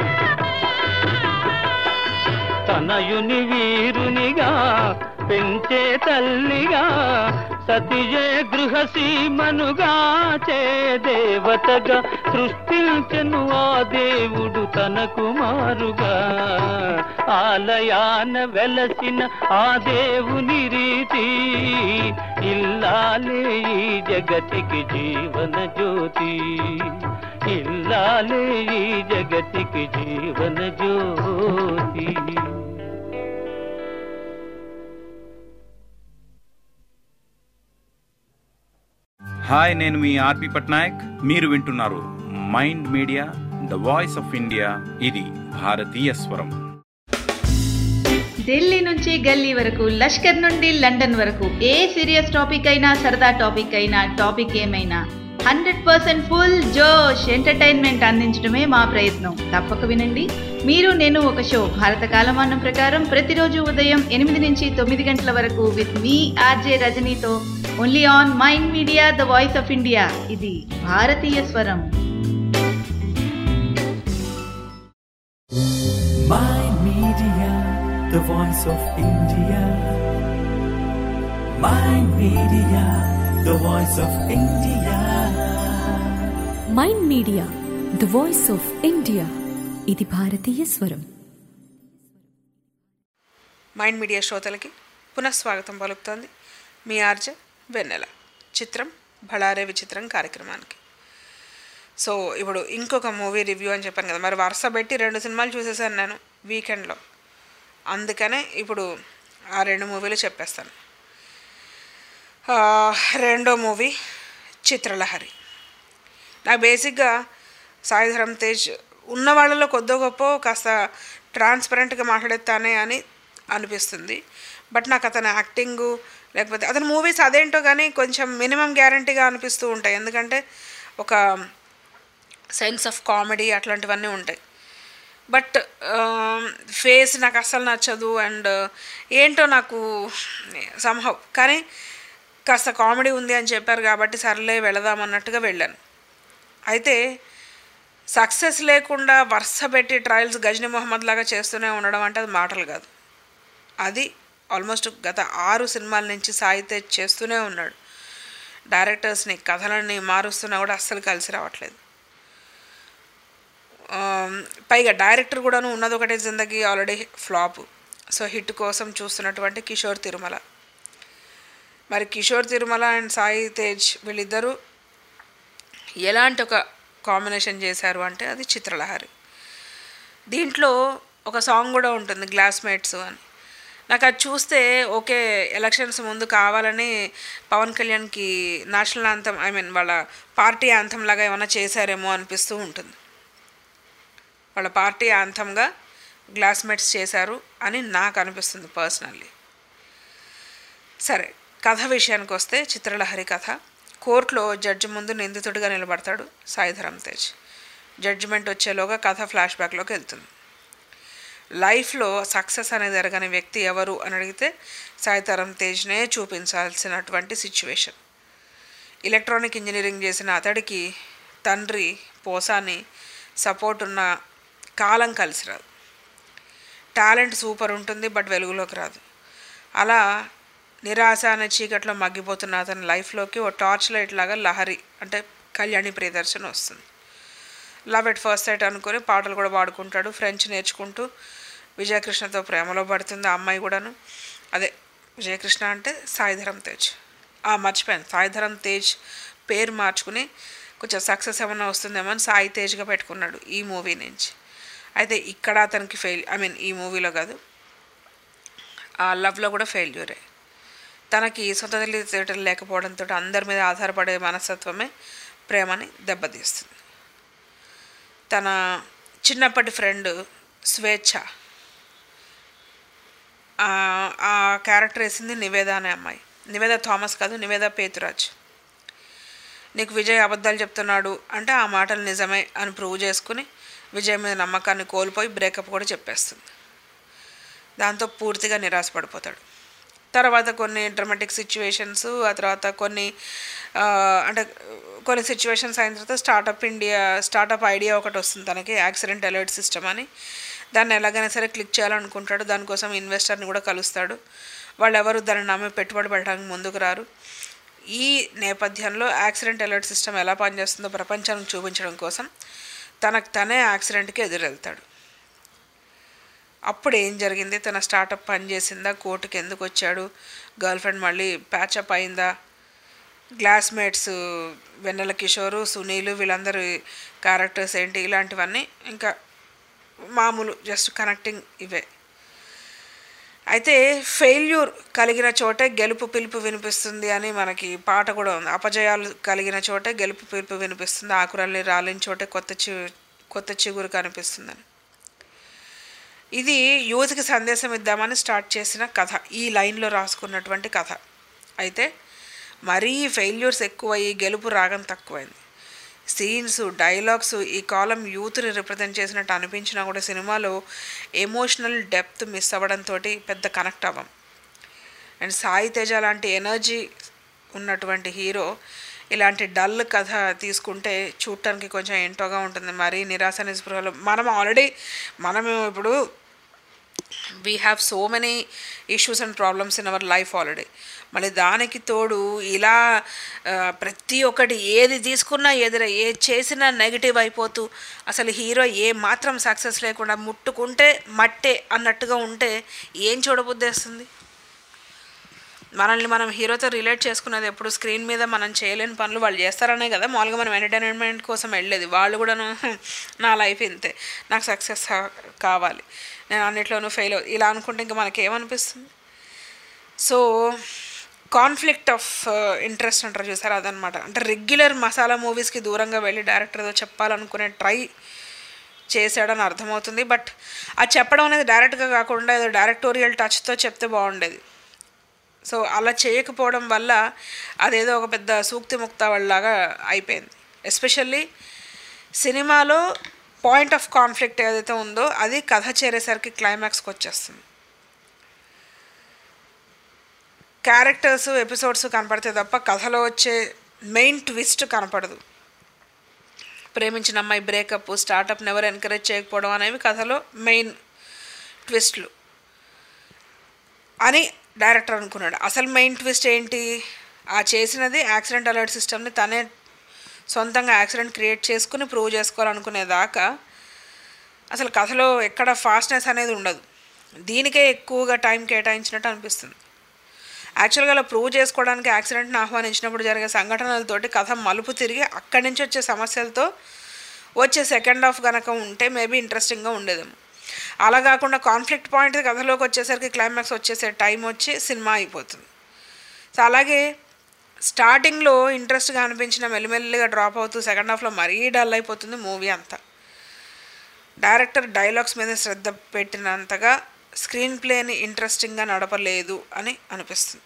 తనయుని వీరునిగా పెంచే తల్లిగా సతియే గృహసీమనుగా చే దేవతగా. సృష్టించెను ఆ దేవుడు తన కుమారుగా. ఆలయాన వెలసిన ఆ దేవుని రీతి ఇల్లాలే ఈ జగతికి జీవన జ్యోతి. ఇల్లాలే ఈ జగతికి జీవన జ్యోతి. హాయ్, నేను మీ ఆర్పి పట్నాయక్. మీరు వింటున్నారు Mind Media the voice of India. ఇది భారతీయ స్వరం. ఢిల్లీ నుంచి గల్లీ వరకు, లష్కర్ నుండి లండన్ వరకు, ఏ సీరియస్ టాపిక్ అయినా సరదా టాపిక్ అయినా, టాపిక్ ఏమైనా 100% ఫుల్ జోష్ ఎంటర్టైన్మెంట్ అందించడమే మా ప్రయత్నం. తప్పక వినండి. మీరు నేను ఒక షో భారత కాలమానం ప్రకారం ప్రతిరోజు ఉదయం 8 నుంచి 9 గంటల వరకు విత్ మీ ఆర్జే రజనీతో only on Mind Media the voice of India. ఇది భారతీయ స్వరం. Mind Media, the voice of India. Mind Media, the voice of India. Mind Media the voice of India. ఇది భారతీయ స్వరం. మైండ్ మీడియా శ్రోతలకి పునఃస్వాగతం పలుకుతోంది మీ ఆర్జే వెన్నెల. చిత్రం బళారే విచిత్రం కార్యక్రమానికి. సో ఇప్పుడు ఇంకొక మూవీ రివ్యూ అని చెప్పాను కదా, మరి వరుస పెట్టి 2 సినిమాలు చూసేసాను నేను వీకెండ్లో. అందుకనే ఇప్పుడు ఆ 2 మూవీలు చెప్పేస్తాను. రెండో మూవీ చిత్రలహరి. నాకు బేసిక్గా సాయిధరం తేజ్ ఉన్న వాళ్ళలో కొద్దో గొప్ప కాస్త ట్రాన్స్పరెంట్గా మాట్లాడేస్తానే అని అనిపిస్తుంది. బట్ నాకు అతని యాక్టింగు లేకపోతే అతని మూవీస్ అదేంటో కానీ కొంచెం మినిమం గ్యారంటీగా అనిపిస్తూ ఉంటాయి. ఎందుకంటే ఒక సెన్స్ ఆఫ్ కామెడీ అట్లాంటివన్నీ ఉంటాయి. బట్ ఫేస్ నాకు అస్సలు నచ్చదు. అండ్ ఏంటో నాకు సంహవ్ కానీ కాస్త కామెడీ ఉంది అని చెప్పారు కాబట్టి సర్లే వెళదామన్నట్టుగా వెళ్ళాను. అయితే సక్సెస్ లేకుండా వరుస పెట్టి ట్రయల్స్ గజనీ మొహమ్మద్ లాగా చేస్తూనే ఉండడం అంటే అది మాటలు కాదు. అది ఆల్మోస్ట్ గత 6 సినిమాల నుంచి సాయి తేజ్ చేస్తూనే ఉన్నాడు. డైరెక్టర్స్ని కథలన్నీ మారుస్తున్నా కూడా అస్సలు కలిసి రావట్లేదు. పైగా డైరెక్టర్ కూడాను ఉన్నది ఒకటే జిందగీ ఆల్రెడీ ఫ్లాప్. సో హిట్ కోసం చూస్తున్నటువంటి కిషోర్ తిరుమల. మరి కిషోర్ తిరుమల అండ్ సాయి తేజ్ వీళ్ళిద్దరూ ఎలాంటి ఒక కాంబినేషన్ చేశారు అంటే అది చిత్రలహరి. దీంట్లో ఒక సాంగ్ కూడా ఉంటుంది గ్లాస్మేట్స్ అని. నాకు అది చూస్తే ఓకే ఎలక్షన్స్ ముందు కావాలని పవన్ కళ్యాణ్కి నేషనల్ యాంథమ్ వాళ్ళ పార్టీ యాంథమ్ లాగా ఏమైనా చేశారేమో అనిపిస్తూ ఉంటుంది. వాళ్ళ పార్టీ యాంథమ్గా గ్లాస్మేట్స్ చేశారు అని నాకు అనిపిస్తుంది పర్సనల్లీ. సరే, కథ విషయానికి వస్తే చిత్రలహరి కథ. కోర్టులో జడ్జి ముందు నిందితుడిగా నిలబడతాడు సాయిధరం తేజ్. జడ్జిమెంట్ వచ్చేలోగా కథ ఫ్లాష్ బ్యాక్లోకి వెళ్తుంది. లైఫ్లో సక్సెస్ అనేది జరగని వ్యక్తి ఎవరు అని అడిగితే సాయిధరం తేజ్నే చూపించాల్సినటువంటి సిచ్యువేషన్. ఎలక్ట్రానిక్ ఇంజనీరింగ్ చేసిన అతడికి తండ్రి పోసాని సపోర్ట్ ఉన్న కాలం కలిసి రాదు. టాలెంట్ సూపర్ ఉంటుంది, బట్ వెలుగులోకి రాదు. అలా నిరాశ అనే చీకట్లో మగ్గిపోతున్న అతని లైఫ్లోకి ఓ టార్చ్ లైట్ లాగా లహరి అంటే కళ్యాణి ప్రియదర్శన్ వస్తుంది. లవ్ ఎట్ ఫస్ట్ సైట్ అనుకుని పాటలు కూడా పాడుకుంటాడు. ఫ్రెంచ్ నేర్చుకుంటూ విజయకృష్ణతో ప్రేమలో పడుతుంది ఆ అమ్మాయి కూడాను. అదే విజయకృష్ణ అంటే సాయిధరం తేజ్. మర్చిపోయాను, సాయిధరం తేజ్ పేరు మార్చుకుని కొంచెం సక్సెస్ ఏమన్నా వస్తుందేమో అని సాయి తేజ్గా పెట్టుకున్నాడు ఈ మూవీ నుంచి. అయితే ఇక్కడ అతనికి ఈ మూవీలో కాదు, ఆ లవ్లో కూడా ఫెయిల్యూరే. తనకి సొంత తెలివితేటలు లేకపోవడంతో అందరి మీద ఆధారపడే మనస్తత్వమే ప్రేమని దెబ్బతీస్తుంది. తన చిన్నప్పటి ఫ్రెండ్ స్వేచ్ఛ, ఆ క్యారెక్టర్ వేసింది నివేద అనే అమ్మాయి. నివేద థామస్ కాదు, నివేద పేతురాజ్. నీకు విజయ్ అబద్ధాలు చెప్తున్నాడు అంటే ఆ మాటలు నిజమే అని ప్రూవ్ చేసుకుని విజయ్ మీద నమ్మకాన్ని కోల్పోయి బ్రేకప్ కూడా చెప్పేస్తుంది. దాంతో పూర్తిగా నిరాశపడిపోతాడు. తర్వాత కొన్ని డ్రామాటిక్ సిచ్యువేషన్స్, ఆ తర్వాత కొన్ని సిచ్యువేషన్స్ అయిన తర్వాత స్టార్టప్ ఐడియా ఒకటి వస్తుంది తనకి, యాక్సిడెంట్ అలర్ట్ సిస్టమ్ అని. దాన్ని ఎలాగైనా సరే క్లిక్ చేయాలనుకుంటాడు. దానికోసం ఇన్వెస్టర్ని కూడా కలుస్తాడు. వాళ్ళు ఎవరు దాన్ని నమ్మి పెట్టుబడి పెట్టడానికి ముందుకు రారు. ఈ నేపథ్యంలో యాక్సిడెంట్ అలర్ట్ సిస్టమ్ ఎలా పనిచేస్తుందో ప్రపంచానికి చూపించడం కోసం తనకు తనే యాక్సిడెంట్కి ఎదురెళ్తాడు. అప్పుడు ఏం జరిగింది, తన స్టార్టప్ పనిచేసిందా, కోర్టుకి ఎందుకు వచ్చాడు, గర్ల్ ఫ్రెండ్ మళ్ళీ ప్యాచప్ అయిందా, క్లాస్మేట్స్ వెన్నెల కిషోరు, సునీలు వీళ్ళందరూ క్యారెక్టర్స్ ఏంటి, ఇలాంటివన్నీ ఇంకా మామూలు జస్ట్ కనెక్టింగ్ ఇవే. అయితే ఫెయిల్యూర్ కలిగిన చోటే గెలుపు పిలుపు వినిపిస్తుంది అని మనకి పాట కూడా ఉంది. అపజయాలు కలిగిన చోటే గెలుపు పిలుపు వినిపిస్తుంది, ఆకురల్ని రాలిన చోటే కొత్త చిగురు కనిపిస్తుందని. ఇది యూత్కి సందేశం ఇద్దామని స్టార్ట్ చేసిన కథ, ఈ లైన్లో రాసుకున్నటువంటి కథ. అయితే మరీ ఫెయిల్యూర్స్ ఎక్కువయ్యి గెలుపు రాగం తక్కువైంది. సీన్స్, డైలాగ్స్ ఈ కాలం యూత్ని రిప్రజెంట్ చేసినట్టు అనిపించినా కూడా సినిమాలో ఎమోషనల్ డెప్త్ మిస్ అవ్వడంతో పెద్ద కనెక్ట్ అవ్వం. అండ్ సాయి తేజ లాంటి ఎనర్జీ ఉన్నటువంటి హీరో ఇలాంటి డల్ కథ తీసుకుంటే చూడటానికి కొంచెం ఏంటోగా ఉంటుంది. మరీ నిరాశ నిస్పృహలు మనం ఇప్పుడు we have so many issues and problems in our life already. మళ్ళీ దానికి తోడు ఇలా ప్రతి ఒక్కటి ఏది తీసుకున్నా ఏది చేసినా నెగిటివ్ అయిపోతూ అసలు హీరో ఏ మాత్రం సక్సెస్ లేకుండా ముట్టుకుంటే మట్టే అన్నట్టుగా ఉంటే ఏం చూడబుద్దేస్తుంది? మనల్ని మనం హీరోతో రిలేట్ చేసుకున్నది ఎప్పుడు స్క్రీన్ మీద మనం చేయలేని పనులు వాళ్ళు చేస్తారనే కదా మామూలుగా మనం ఎంటర్టైన్మెంట్ కోసం వెళ్ళేది. వాళ్ళు కూడాను నా లైఫ్ ఇంతే, నాకు సక్సెస్ కావాలి, నేను అన్నిట్లోనూ ఫెయిల్ ఇలా అనుకుంటే ఇంకా మనకేమనిపిస్తుంది? సో కాన్ఫ్లిక్ట్ ఆఫ్ ఇంట్రెస్ట్ అంటారు చూసారు, అదనమాట. అంటే రెగ్యులర్ మసాలా మూవీస్కి దూరంగా వెళ్ళి డైరెక్టర్ ఏదో చెప్పాలనుకునే ట్రై చేశాడని అర్థమవుతుంది. బట్ అది చెప్పడం అనేది డైరెక్ట్గా కాకుండా ఏదో డైరెక్టోరియల్ టచ్తో చెప్తే బాగుండేది. సో అలా చేయకపోవడం వల్ల అదేదో ఒక పెద్ద సూక్తి ముక్త వాళ్ళలాగా అయిపోయింది. ఎస్పెషల్లీ సినిమాలో పాయింట్ ఆఫ్ కాన్ఫ్లిక్ట్ ఏదైతే ఉందో అది కథ చేరేసరికి క్లైమాక్స్కి వచ్చేస్తుంది. క్యారెక్టర్స్, ఎపిసోడ్స్ కనపడితే తప్ప కథలో వచ్చే మెయిన్ ట్విస్ట్ కనపడదు. ప్రేమించిన అమ్మాయి బ్రేకప్, స్టార్టప్ని ఎవరు ఎంకరేజ్ చేయకపోవడం అనేవి కథలో మెయిన్ ట్విస్ట్లు అని డైరెక్టర్ అనుకున్నాడు. అసలు మెయిన్ ట్విస్ట్ ఏంటి? ఆ చేసినది యాక్సిడెంట్ అలర్ట్ సిస్టమ్ని తనే సొంతంగా యాక్సిడెంట్ క్రియేట్ చేసుకుని ప్రూవ్ చేసుకోవాలనుకునేదాకా అసలు కథలో ఎక్కడ ఫాస్ట్నెస్ అనేది ఉండదు. దీనికే ఎక్కువగా టైం కేటాయించినట్టు అనిపిస్తుంది. యాక్చువల్గా అలా ప్రూవ్ చేసుకోవడానికి యాక్సిడెంట్ని ఆహ్వానించినప్పుడు జరిగే సంఘటనలతోటి కథ మలుపు తిరిగి అక్కడి నుంచి వచ్చే సమస్యలతో వచ్చే సెకండ్ హాఫ్ కనుక ఉంటే మేబీ ఇంట్రెస్టింగ్గా ఉండేదేమో. అలా కాకుండా కాన్ఫ్లిక్ట్ పాయింట్ కథలోకి వచ్చేసరికి క్లైమాక్స్ వచ్చేసే టైం వచ్చి సినిమా అయిపోతుంది. సో అలాగే స్టార్టింగ్లో ఇంట్రెస్ట్గా అనిపించిన మెల్లిమెల్లిగా డ్రాప్ అవుతూ సెకండ్ హాఫ్లో మరీ డల్ అయిపోతుంది మూవీ అంతా. డైరెక్టర్ డైలాగ్స్ మీద శ్రద్ధ పెట్టినంతగా స్క్రీన్ ప్లేని ఇంట్రెస్టింగ్గా నడపలేదు అని అనిపిస్తుంది.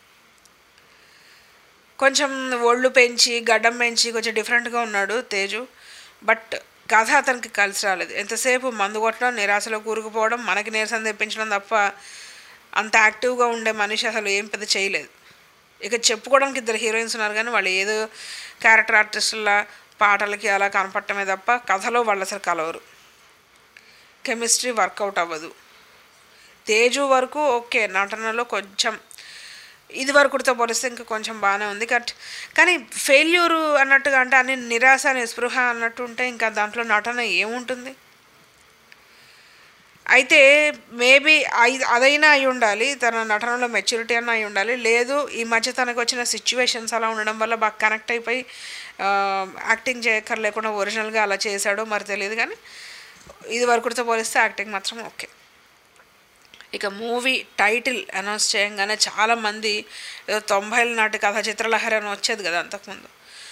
కొంచెం ఒళ్ళు పెంచి గడ్డం పెంచి కొంచెం డిఫరెంట్గా ఉన్నాడు తేజు. బట్ కథ అతనికి కలిసి రాలేదు. ఎంతసేపు మందు కొట్టడం, నిరాశలో కూరుకుపోవడం, మనకి నీరసం తెప్పించడం తప్ప అంత యాక్టివ్గా ఉండే మనిషి అసలు ఏం పెద్ద చేయలేదు. ఇక చెప్పుకోవడానికి ఇద్దరు హీరోయిన్స్ ఉన్నారు కానీ వాళ్ళు ఏదో క్యారెక్టర్ ఆర్టిస్టుల పాటలకి అలా కనపడటమే తప్ప కథలో వాళ్ళు అసలు కలవరు. కెమిస్ట్రీ వర్కౌట్ అవ్వదు. తేజు వరకు ఓకే, నటనలో కొంచెం ఇది వరకుతో పోలిస్తే ఇంకా కొంచెం బాగానే ఉంది. కానీ ఫెయిల్యూరు అన్నట్టుగా అంటే అన్ని నిరాశ నిస్పృహ అన్నట్టు ఉంటే ఇంకా దాంట్లో నటన ఏముంటుంది? అయితే మేబీ అదైనా అయి ఉండాలి, తన నటనలో మెచ్యూరిటీ అన్న అయి ఉండాలి. లేదు ఈ మధ్య తనకు వచ్చిన సిచ్యువేషన్స్ అలా ఉండడం వల్ల బాగా కనెక్ట్ అయిపోయి యాక్టింగ్ చేయక్కర్లేకుండా ఒరిజినల్గా అలా చేశాడో మరి తెలియదు. కానీ ఇది వరకుతో పోలిస్తే యాక్టింగ్ మాత్రం ఓకే. ఇక మూవీ టైటిల్ అనౌన్స్ చేయగానే చాలామంది ఏదో 90ల నాటి కథ చిత్రలహరి అని వచ్చేది కదా అంతకుముందు,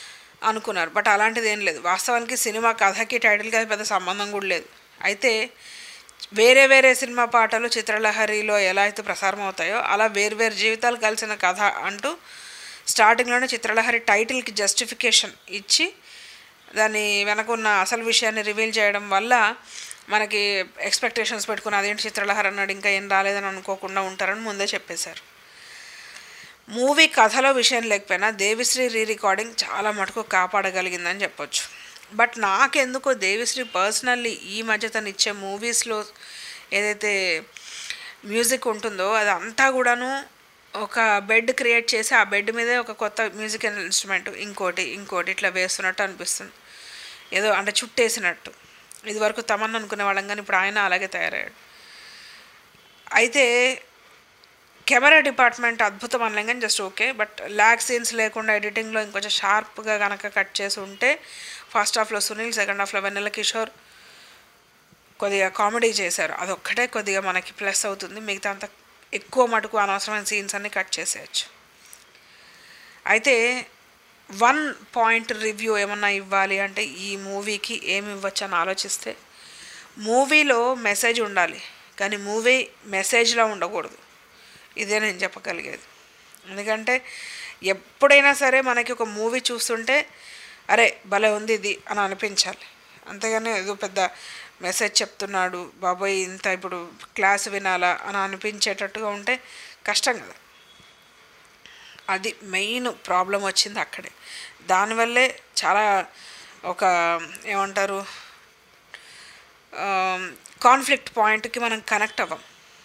అనుకున్నారు. బట్ అలాంటిది ఏం లేదు. వాస్తవానికి సినిమా కథకి టైటిల్కి అది పెద్ద సంబంధం కూడా లేదు. అయితే వేరే వేరే సినిమా పాటలు చిత్రలహరిలో ఎలా అయితే ప్రసారం అవుతాయో అలా వేరు జీవితాలు కలిసిన కథ అంటూ స్టార్టింగ్లోనే చిత్రలహరి టైటిల్కి జస్టిఫికేషన్ ఇచ్చి దాని వెనకున్న అసలు విషయాన్ని రివీల్ చేయడం వల్ల మనకి ఎక్స్పెక్టేషన్స్ పెట్టుకుని అదేంటి చిత్రలహరి అన్నాడు ఇంకా ఏం రాలేదని అనుకోకుండా ఉంటారని ముందే చెప్పేశారు. మూవీ కథలో విషయం లేకపోయినా దేవిశ్రీ రీ రికార్డింగ్ చాలా మటుకు కాపాడగలిగిందని చెప్పొచ్చు. బట్ నాకెందుకో దేవిశ్రీ పర్సనల్లీ ఈ మధ్య తను ఇచ్చే మూవీస్లో ఏదైతే మ్యూజిక్ ఉంటుందో అది అంతా కూడాను ఒక బెడ్ క్రియేట్ చేసి ఆ బెడ్ మీదే ఒక కొత్త మ్యూజికల్ ఇన్స్ట్రుమెంట్ ఇంకోటి ఇట్లా వేస్తున్నట్టు అనిపిస్తుంది. ఏదో అంటే చుట్టేసినట్టు. ఇదివరకు తమన్నా అనుకునే వాళ్ళం కానీ ఇప్పుడు ఆయన అలాగే తయారయ్యాడు. అయితే కెమెరా డిపార్ట్మెంట్ అద్భుతం అనలేం కానీ just okay. But lag scenes లేకుండా ఎడిటింగ్లో ఇంకొంచెం షార్ప్గా కనుక కట్ చేసి ఉంటే ఫస్ట్ హాఫ్లో సునీల్, సెకండ్ హాఫ్లో వెన్నెల కిషోర్ కొద్దిగా కామెడీ చేశారు. అదొక్కటే కొద్దిగా మనకి ప్లస్ అవుతుంది. మిగతా అంతా ఎక్కువ మటుకు అనవసరమైన సీన్స్ అన్నీ కట్ చేసేయచ్చు. అయితే 1 పాయింట్ రివ్యూ ఏమన్నా ఇవ్వాలి అంటే ఈ మూవీకి ఏమి ఇవ్వచ్చు అని ఆలోచిస్తే మూవీలో మెసేజ్ ఉండాలి కానీ మూవీ మెసేజ్లా ఉండకూడదు. ఇదే నేను చెప్పగలిగేది. ఎందుకంటే ఎప్పుడైనా సరే మనకి ఒక మూవీ చూస్తుంటే అరే భలే ఉంది ఇది అని అనిపించాలి. అంతేగాని ఏదో పెద్ద మెసేజ్ చెప్తున్నాడు బాబోయ్ ఇంత ఇప్పుడు క్లాస్ వినాలా అని అనిపించేటట్టుగా ఉంటే కష్టం కదా. అది మెయిన్ ప్రాబ్లం వచ్చింది అక్కడే. దానివల్లే చాలా ఒక ఏమంటారు కాన్ఫ్లిక్ట్ పాయింట్కి మనం కనెక్ట్ అవ్వం.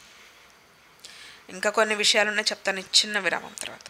ఇంకా కొన్ని విషయాలు ఉన్నాయి, చెప్తాను చిన్న విరామం తర్వాత.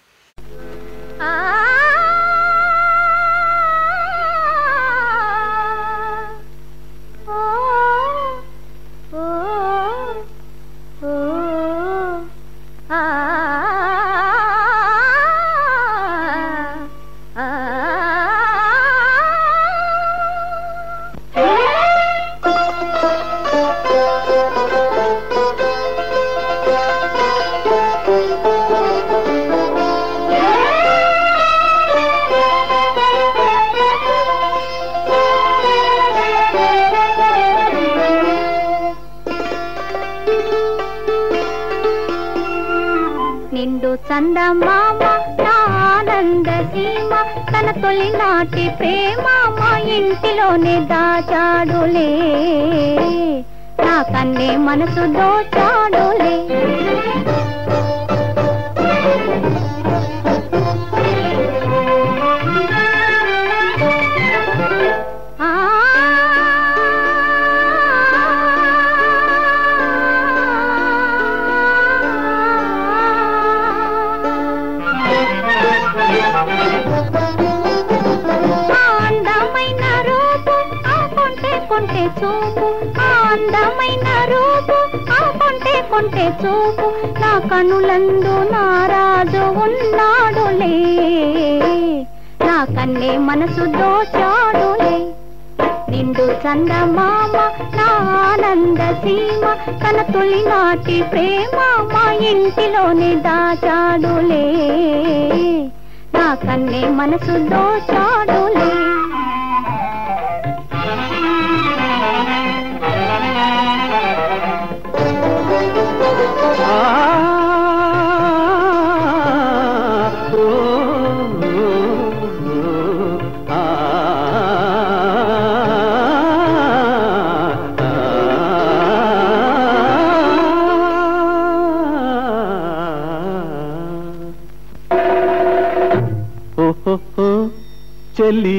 చందమామ నా ఆనంద సీమ తన తొలినాటి ప్రేమ మా ఇంటిలోనే దాచాడులే నా కన్నే మనసు దోచాడులే అందమైన రూపు ఆ కొంటే చూపు నా కనులందు నారాజు ఉన్నాడులే నా కన్నే మనసు దోచాడులే నిండు చందమామ నా ఆనంద సీమ తన తొలినాటి ప్రేమ మా ఇంటిలోనే దాచాడులే నా కన్నే మనసు దోచాడులే చలి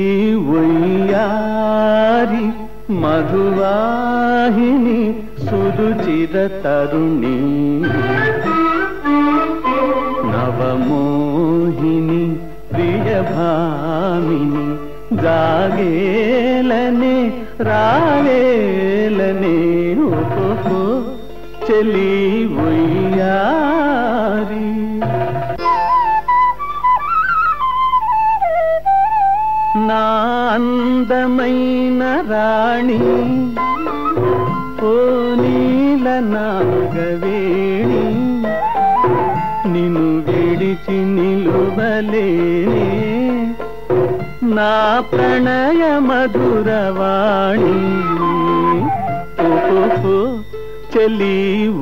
వయ్యారి మధువాహిని సురుచిర తరుణి నవమోహిని ప్రియభామిని జాగేలనే రావేలనే ఓహో చలి వయ్యారి నా అందమైన రాణి ఓ నీల నాగవేణి నిన్ను విడిచి నిలువలేనే నా ప్రణయ మధురవాణి ఓహో చెలి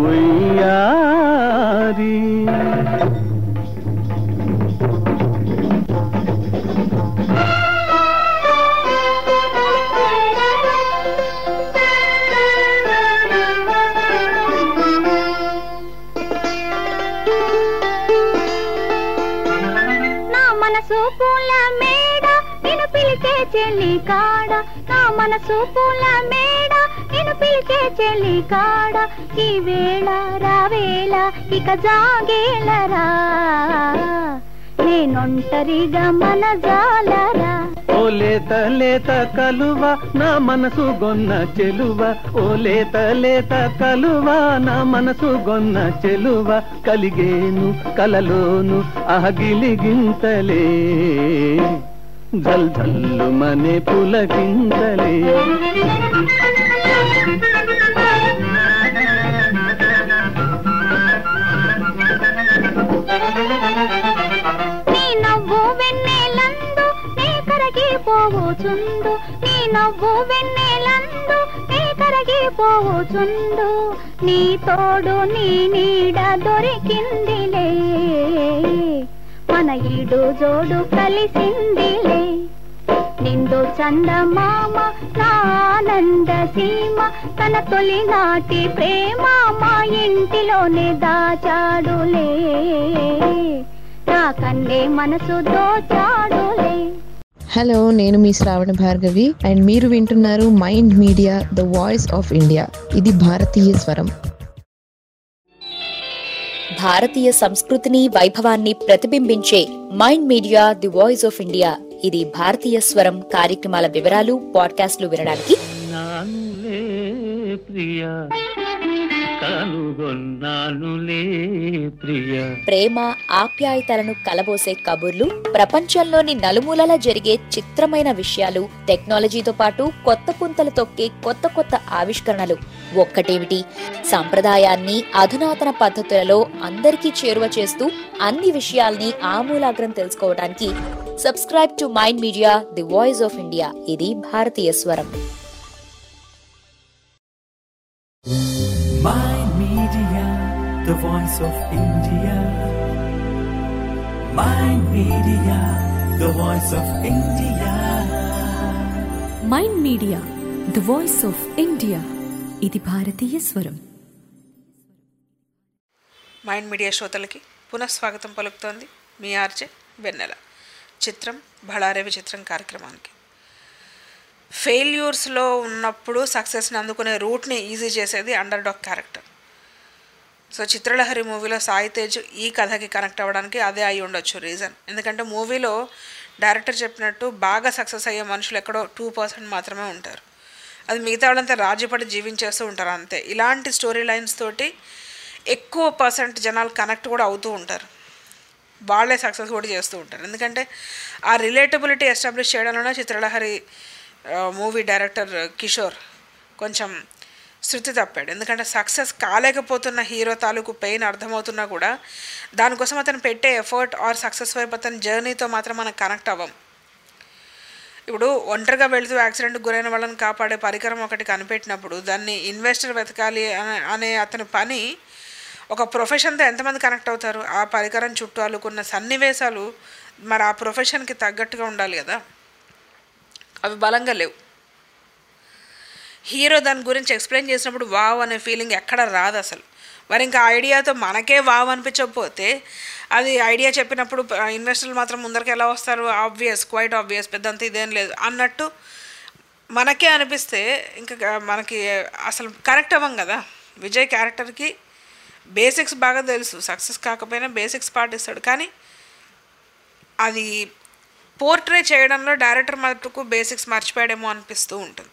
వయ్యారి. మనసు పూల మేడ నిన్ను పిలిచే చెల్లి కాడ, నా మనసు పూల మేడ నిన్ను పిలిచే చెల్లి కాడ, ఈ వేళ రావేళ ఇక జాగేలరా, నేనొంటరిగా మన జాలరా. ఓ లేత లేత కలువ నా మనసు గొన్న చెలువ, ఓ లేత లేత కలువ నా మనసు గొన్న చెలువ, కలిగేను కలలోను అహగిలిగింతలే, జల్ జల్లు మనే పులకింతలే. నీ నవ్వు వెన్నెలందు నే కరగిపోవచుండు, నీ నవ్వు వెన్నెలందు నే కరగిపోవచుండు, నీ తోడు నీ నీడ దొరికిందిలే, మన ఈడు జోడు కలిసిందిలే. నిండు చందమామ నా ఆనంద సీమ, తన తొలినాటి ప్రేమ మా ఇంటిలోనే దాచాడులే, నా కన్నే మనసు దోచాడులే. హలో, నేను మీ శ్రావణ భార్గవి అండ్ మీరు వింటున్నారు Mind Media the voice of India. ఇది భారతీయ స్వరం. భారతీయ సంస్కృతిని వైభవాన్ని ప్రతిబింబించే Mind Media the voice of India. ఇది భారతీయ స్వరం కార్యక్రమాల వివరాలు, పాడ్కాస్ట్లు వినడానికి నానులే ప్రియా కనుగొన్నానులే ప్రియా. ప్రేమ ఆప్యాయతలను కలబోసే కబుర్లు, ప్రపంచంలోని నలుమూలలా జరిగే చిత్రమైన విషయాలు, టెక్నాలజీతో పాటు కొత్త పుంతలు తొక్కే కొత్త కొత్త ఆవిష్కరణలు, ఒక్కటేమిటి సంప్రదాయాన్ని అధునాతన పద్ధతులలో అందరికీ చేరువ చేస్తూ అన్ని విషయాల్ని ఆమూలాగ్రం తెలుసుకోవడానికి subscribe to Mind Media the voice of India. ఇది భారతీయ స్వరం. Mind Media, the voice of India. Mind Media, the voice of India. Mind Media the voice of India. ఇది భారతీయ స్వరం. మైండ్ మీడియా శ్రోతలకి పునఃస్వాగతం పలుకుతోంది మీ ఆర్జే వెన్నెల. చిత్రం బళారే విచిత్రం కార్యక్రమానికి. ఫెయిల్యూర్స్లో ఉన్నప్పుడు సక్సెస్ని అందుకునే రూట్ని ఈజీ చేసేది underdog character. So Chitralahari మూవీలో సాయి తేజ్ ఈ కథకి కనెక్ట్ అవ్వడానికి అదే అయి ఉండొచ్చు రీజన్. ఎందుకంటే మూవీలో డైరెక్టర్ చెప్పినట్టు బాగా సక్సెస్ అయ్యే మనుషులు ఎక్కడో 2% మాత్రమే ఉంటారు. అది మిగతా వాళ్ళంతా రాజీపడి జీవించేస్తూ ఉంటారు అంతే. ఇలాంటి స్టోరీ లైన్స్ తోటి ఎక్కువ % జనాలు కనెక్ట్ కూడా అవుతూ ఉంటారు, వాళ్ళే సక్సెస్ కూడా చేస్తూ ఉంటారు. ఎందుకంటే ఆ రిలేటబిలిటీ ఎస్టాబ్లిష్ చేయడంలోనే చిత్రలహరి మూవీ డైరెక్టర్ కిషోర్ కొంచెం శృతి తప్పాడు. ఎందుకంటే సక్సెస్ కాలేకపోతున్న హీరో తాలూకు పెయిన్ అర్థమవుతున్నా కూడా దానికోసం అతను పెట్టే ఎఫర్ట్ ఆర్ సక్సెస్ వైపు అతని జర్నీతో మాత్రం మనం కనెక్ట్ అవ్వం. ఇప్పుడు ఒంటరిగా వెళుతూ యాక్సిడెంట్కి గురైన వాళ్ళని కాపాడే పరికరం ఒకటి కనిపెట్టినప్పుడు దాన్ని ఇన్వెస్టర్ వెతకాలి అనే అతని పని ఒక ప్రొఫెషన్తో ఎంతమంది కనెక్ట్ అవుతారు? ఆ పరికరం చుట్టూ అల్లుకున్న సన్నివేశాలు మరి ఆ ప్రొఫెషన్కి తగ్గట్టుగా ఉండాలి కదా, అవి బలంగా లేవు. హీరో దాని గురించి ఎక్స్ప్లెయిన్ చేసినప్పుడు వావ్ అనే ఫీలింగ్ ఎక్కడ రాదు అసలు. మరి ఇంకా ఐడియాతో మనకే వావ్ అనిపించకపోతే అది ఐడియా చెప్పినప్పుడు ఇన్వెస్టర్లు మాత్రం ముందరికి ఎలా వస్తారు? ఆబ్వియస్, క్వైట్ ఆబ్వియస్, పెద్దంత ఇదేం లేదు అన్నట్టు మనకే అనిపిస్తే ఇంకా మనకి అసలు కనెక్ట్ అవ్వం కదా. విజయ్ క్యారెక్టర్కి బేసిక్స్ బాగా తెలుసు, సక్సెస్ కాకపోయినా బేసిక్స్ పాటిస్తాడు, కానీ అది పోర్ట్రే చేయడంలో డైరెక్టర్ మటుకు బేసిక్స్ మర్చిపోయాడేమో అనిపిస్తూ ఉంటుంది.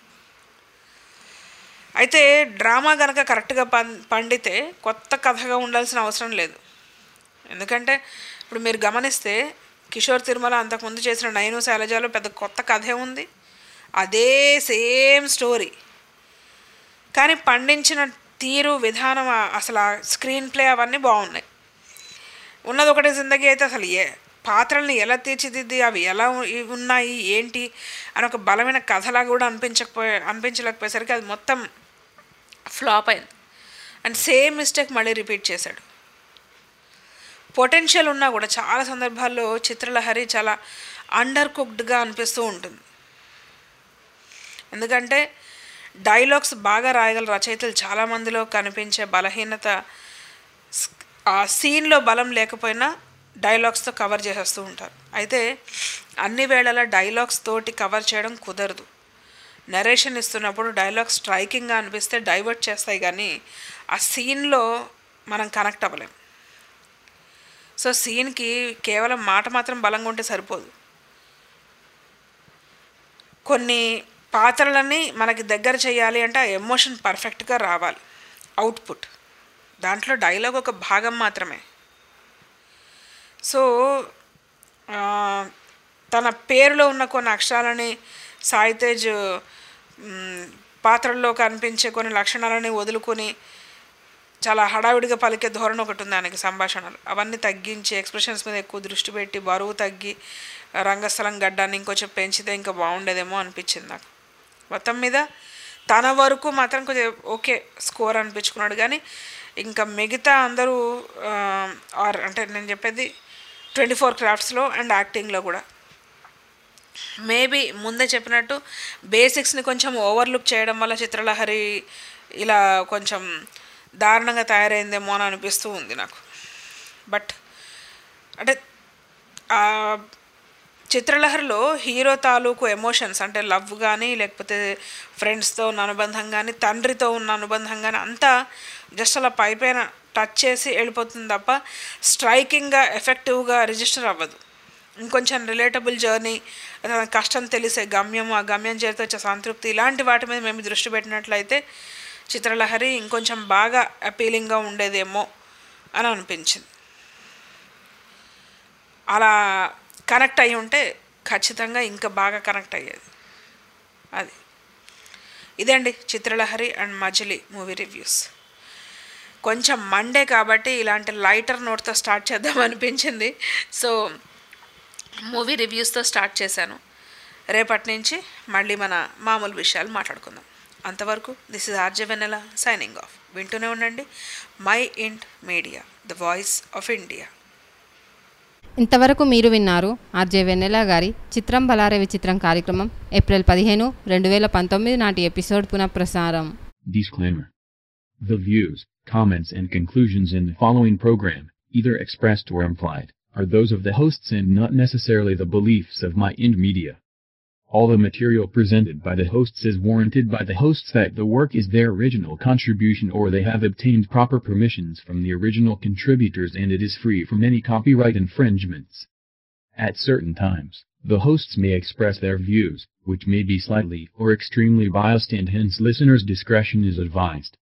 అయితే డ్రామా కనుక కరెక్ట్గా పండితే కొత్త కథగా ఉండాల్సిన అవసరం లేదు. ఎందుకంటే ఇప్పుడు మీరు గమనిస్తే కిషోర్ తిరుమల అంతకుముందు చేసిన నైను శైలజాలో పెద్ద కొత్త కథే ఉంది, అదే సేమ్ స్టోరీ, కానీ పండించిన తీరు విధానం అసలు ఆ స్క్రీన్ ప్లే అవన్నీ బాగున్నాయి. ఉన్నది ఒకటి జిందగీ అయితే అసలు పాత్రల్ని ఎలా తీర్చిదిద్ది అవి ఎలా ఉన్నాయి ఏంటి అని ఒక బలమైన కథలాగా కూడా అనిపించలేకపోయేసరికి అది మొత్తం ఫ్లాప్ అయింది. అండ్ సేమ్ మిస్టేక్ మళ్ళీ రిపీట్ చేశాడు. పొటెన్షియల్ ఉన్నా కూడా చాలా సందర్భాల్లో చిత్రలహరి చాలా అండర్ కుక్డ్గా అనిపిస్తూ ఉంటుంది. ఎందుకంటే డైలాగ్స్ బాగా రాయగల రచయితలు చాలామందిలో కనిపించే బలహీనత, ఆ సీన్లో బలం లేకపోయినా డైలాగ్స్తో కవర్ చేసేస్తూ ఉంటారు. అయితే అన్ని వేళలా డైలాగ్స్ తోటి కవర్ చేయడం కుదరదు. నరేషన్ ఇస్తున్నప్పుడు డైలాగ్స్ స్ట్రైకింగ్గా అనిపిస్తే డైవర్ట్ చేస్తాయి, కానీ ఆ సీన్లో మనం కనెక్ట్ అవ్వలేం. సో సీన్కి కేవలం మాట మాత్రం బలంగా ఉంటే సరిపోదు. కొన్ని పాత్రలని మనకి దగ్గర చేయాలి అంటే ఆ ఎమోషన్ పర్ఫెక్ట్గా రావాలి. అవుట్పుట్ దాంట్లో డైలాగ్ ఒక భాగం మాత్రమే. సో తన పేరులో ఉన్న కొన్ని అక్షరాలని సాయితేజ్ పాత్రల్లో కనిపించే కొన్ని లక్షణాలని వదులుకొని చాలా హడావిడిగా పలికే ధోరణి ఒకటి ఉంది ఆయనకి. సంభాషణలు అవన్నీ తగ్గించి ఎక్స్ప్రెషన్స్ మీద ఎక్కువ దృష్టి పెట్టి బరువు తగ్గి రంగస్థలం గడ్డాన్ని ఇంకొంచెం పెంచితే ఇంకా బాగుండేదేమో అనిపించింది నాకు. మొత్తం మీద తన వరకు మాత్రం కొంచెం ఓకే స్కోర్ అనిపించుకున్నాడు, కానీ ఇంకా మిగతా అందరూ అంటే నేను చెప్పేది 24 క్రాఫ్ట్స్లో అండ్ యాక్టింగ్లో కూడా మేబీ ముందే చెప్పినట్టు బేసిక్స్ని కొంచెం ఓవర్లుక్ చేయడం వల్ల చిత్రలహరి ఇలా కొంచెం దారుణంగా తయారైందేమో అని అనిపిస్తూ ఉంది నాకు. బట్ అంటే చిత్రలహరిలో హీరో తాలూకు ఎమోషన్స్ అంటే లవ్ కానీ లేకపోతే ఫ్రెండ్స్తో ఉన్న అనుబంధం కానీ తండ్రితో ఉన్న అనుబంధం కానీ అంతా జస్ట్ అలా పైపైన టచ్ చేసి వెళ్ళిపోతుంది తప్ప స్ట్రైకింగ్గా ఎఫెక్టివ్గా రిజిస్టర్ అవ్వదు. ఇంకొంచెం రిలేటబుల్ జర్నీ, కష్టం తెలిసే గమ్యం, ఆ గమ్యం చేరితే వచ్చే సంతృప్తి, ఇలాంటి వాటి మీద మేము దృష్టి పెట్టినట్లయితే చిత్రలహరి ఇంకొంచెం బాగా అపీలింగ్గా ఉండేదేమో అని అనిపించింది. అలా కనెక్ట్ అయ్యి ఉంటే ఖచ్చితంగా ఇంకా బాగా కనెక్ట్ అయ్యేది. అది ఇదండి Chitralahari and Majili movie reviews. కొంచెం మండే కాబట్టి ఇలాంటి లైటర్ నోట్తో స్టార్ట్ చేద్దాం అనిపించింది. సో మూవీ రివ్యూస్తో స్టార్ట్ చేశాను. రేపటి నుంచి మళ్ళీ మన మామూలు విషయాలు మాట్లాడుకుందాం. అంతవరకు this is RJ Vennela signing off. వింటూనే ఉండండి Mind Media, the voice of India. ఇంతవరకు మీరు విన్నారు ఆర్జే వెన్నెల గారి చిత్రం బలారే విచిత్రం కార్యక్రమం ఏప్రిల్ 15, 2019 నాటి ఎపిసోడ్ పునఃప్రసారం. Disclaimer. The views, comments and conclusions in the following program, either expressed or implied, are those of the hosts and not necessarily the beliefs of My Ind Media. All the material presented by the hosts is warranted by the hosts that the work is their original contribution or they have obtained proper permissions from the original contributors and it is free from any copyright infringements. At certain times, the hosts may express their views, which may be slightly or extremely biased and hence listeners' discretion is advised.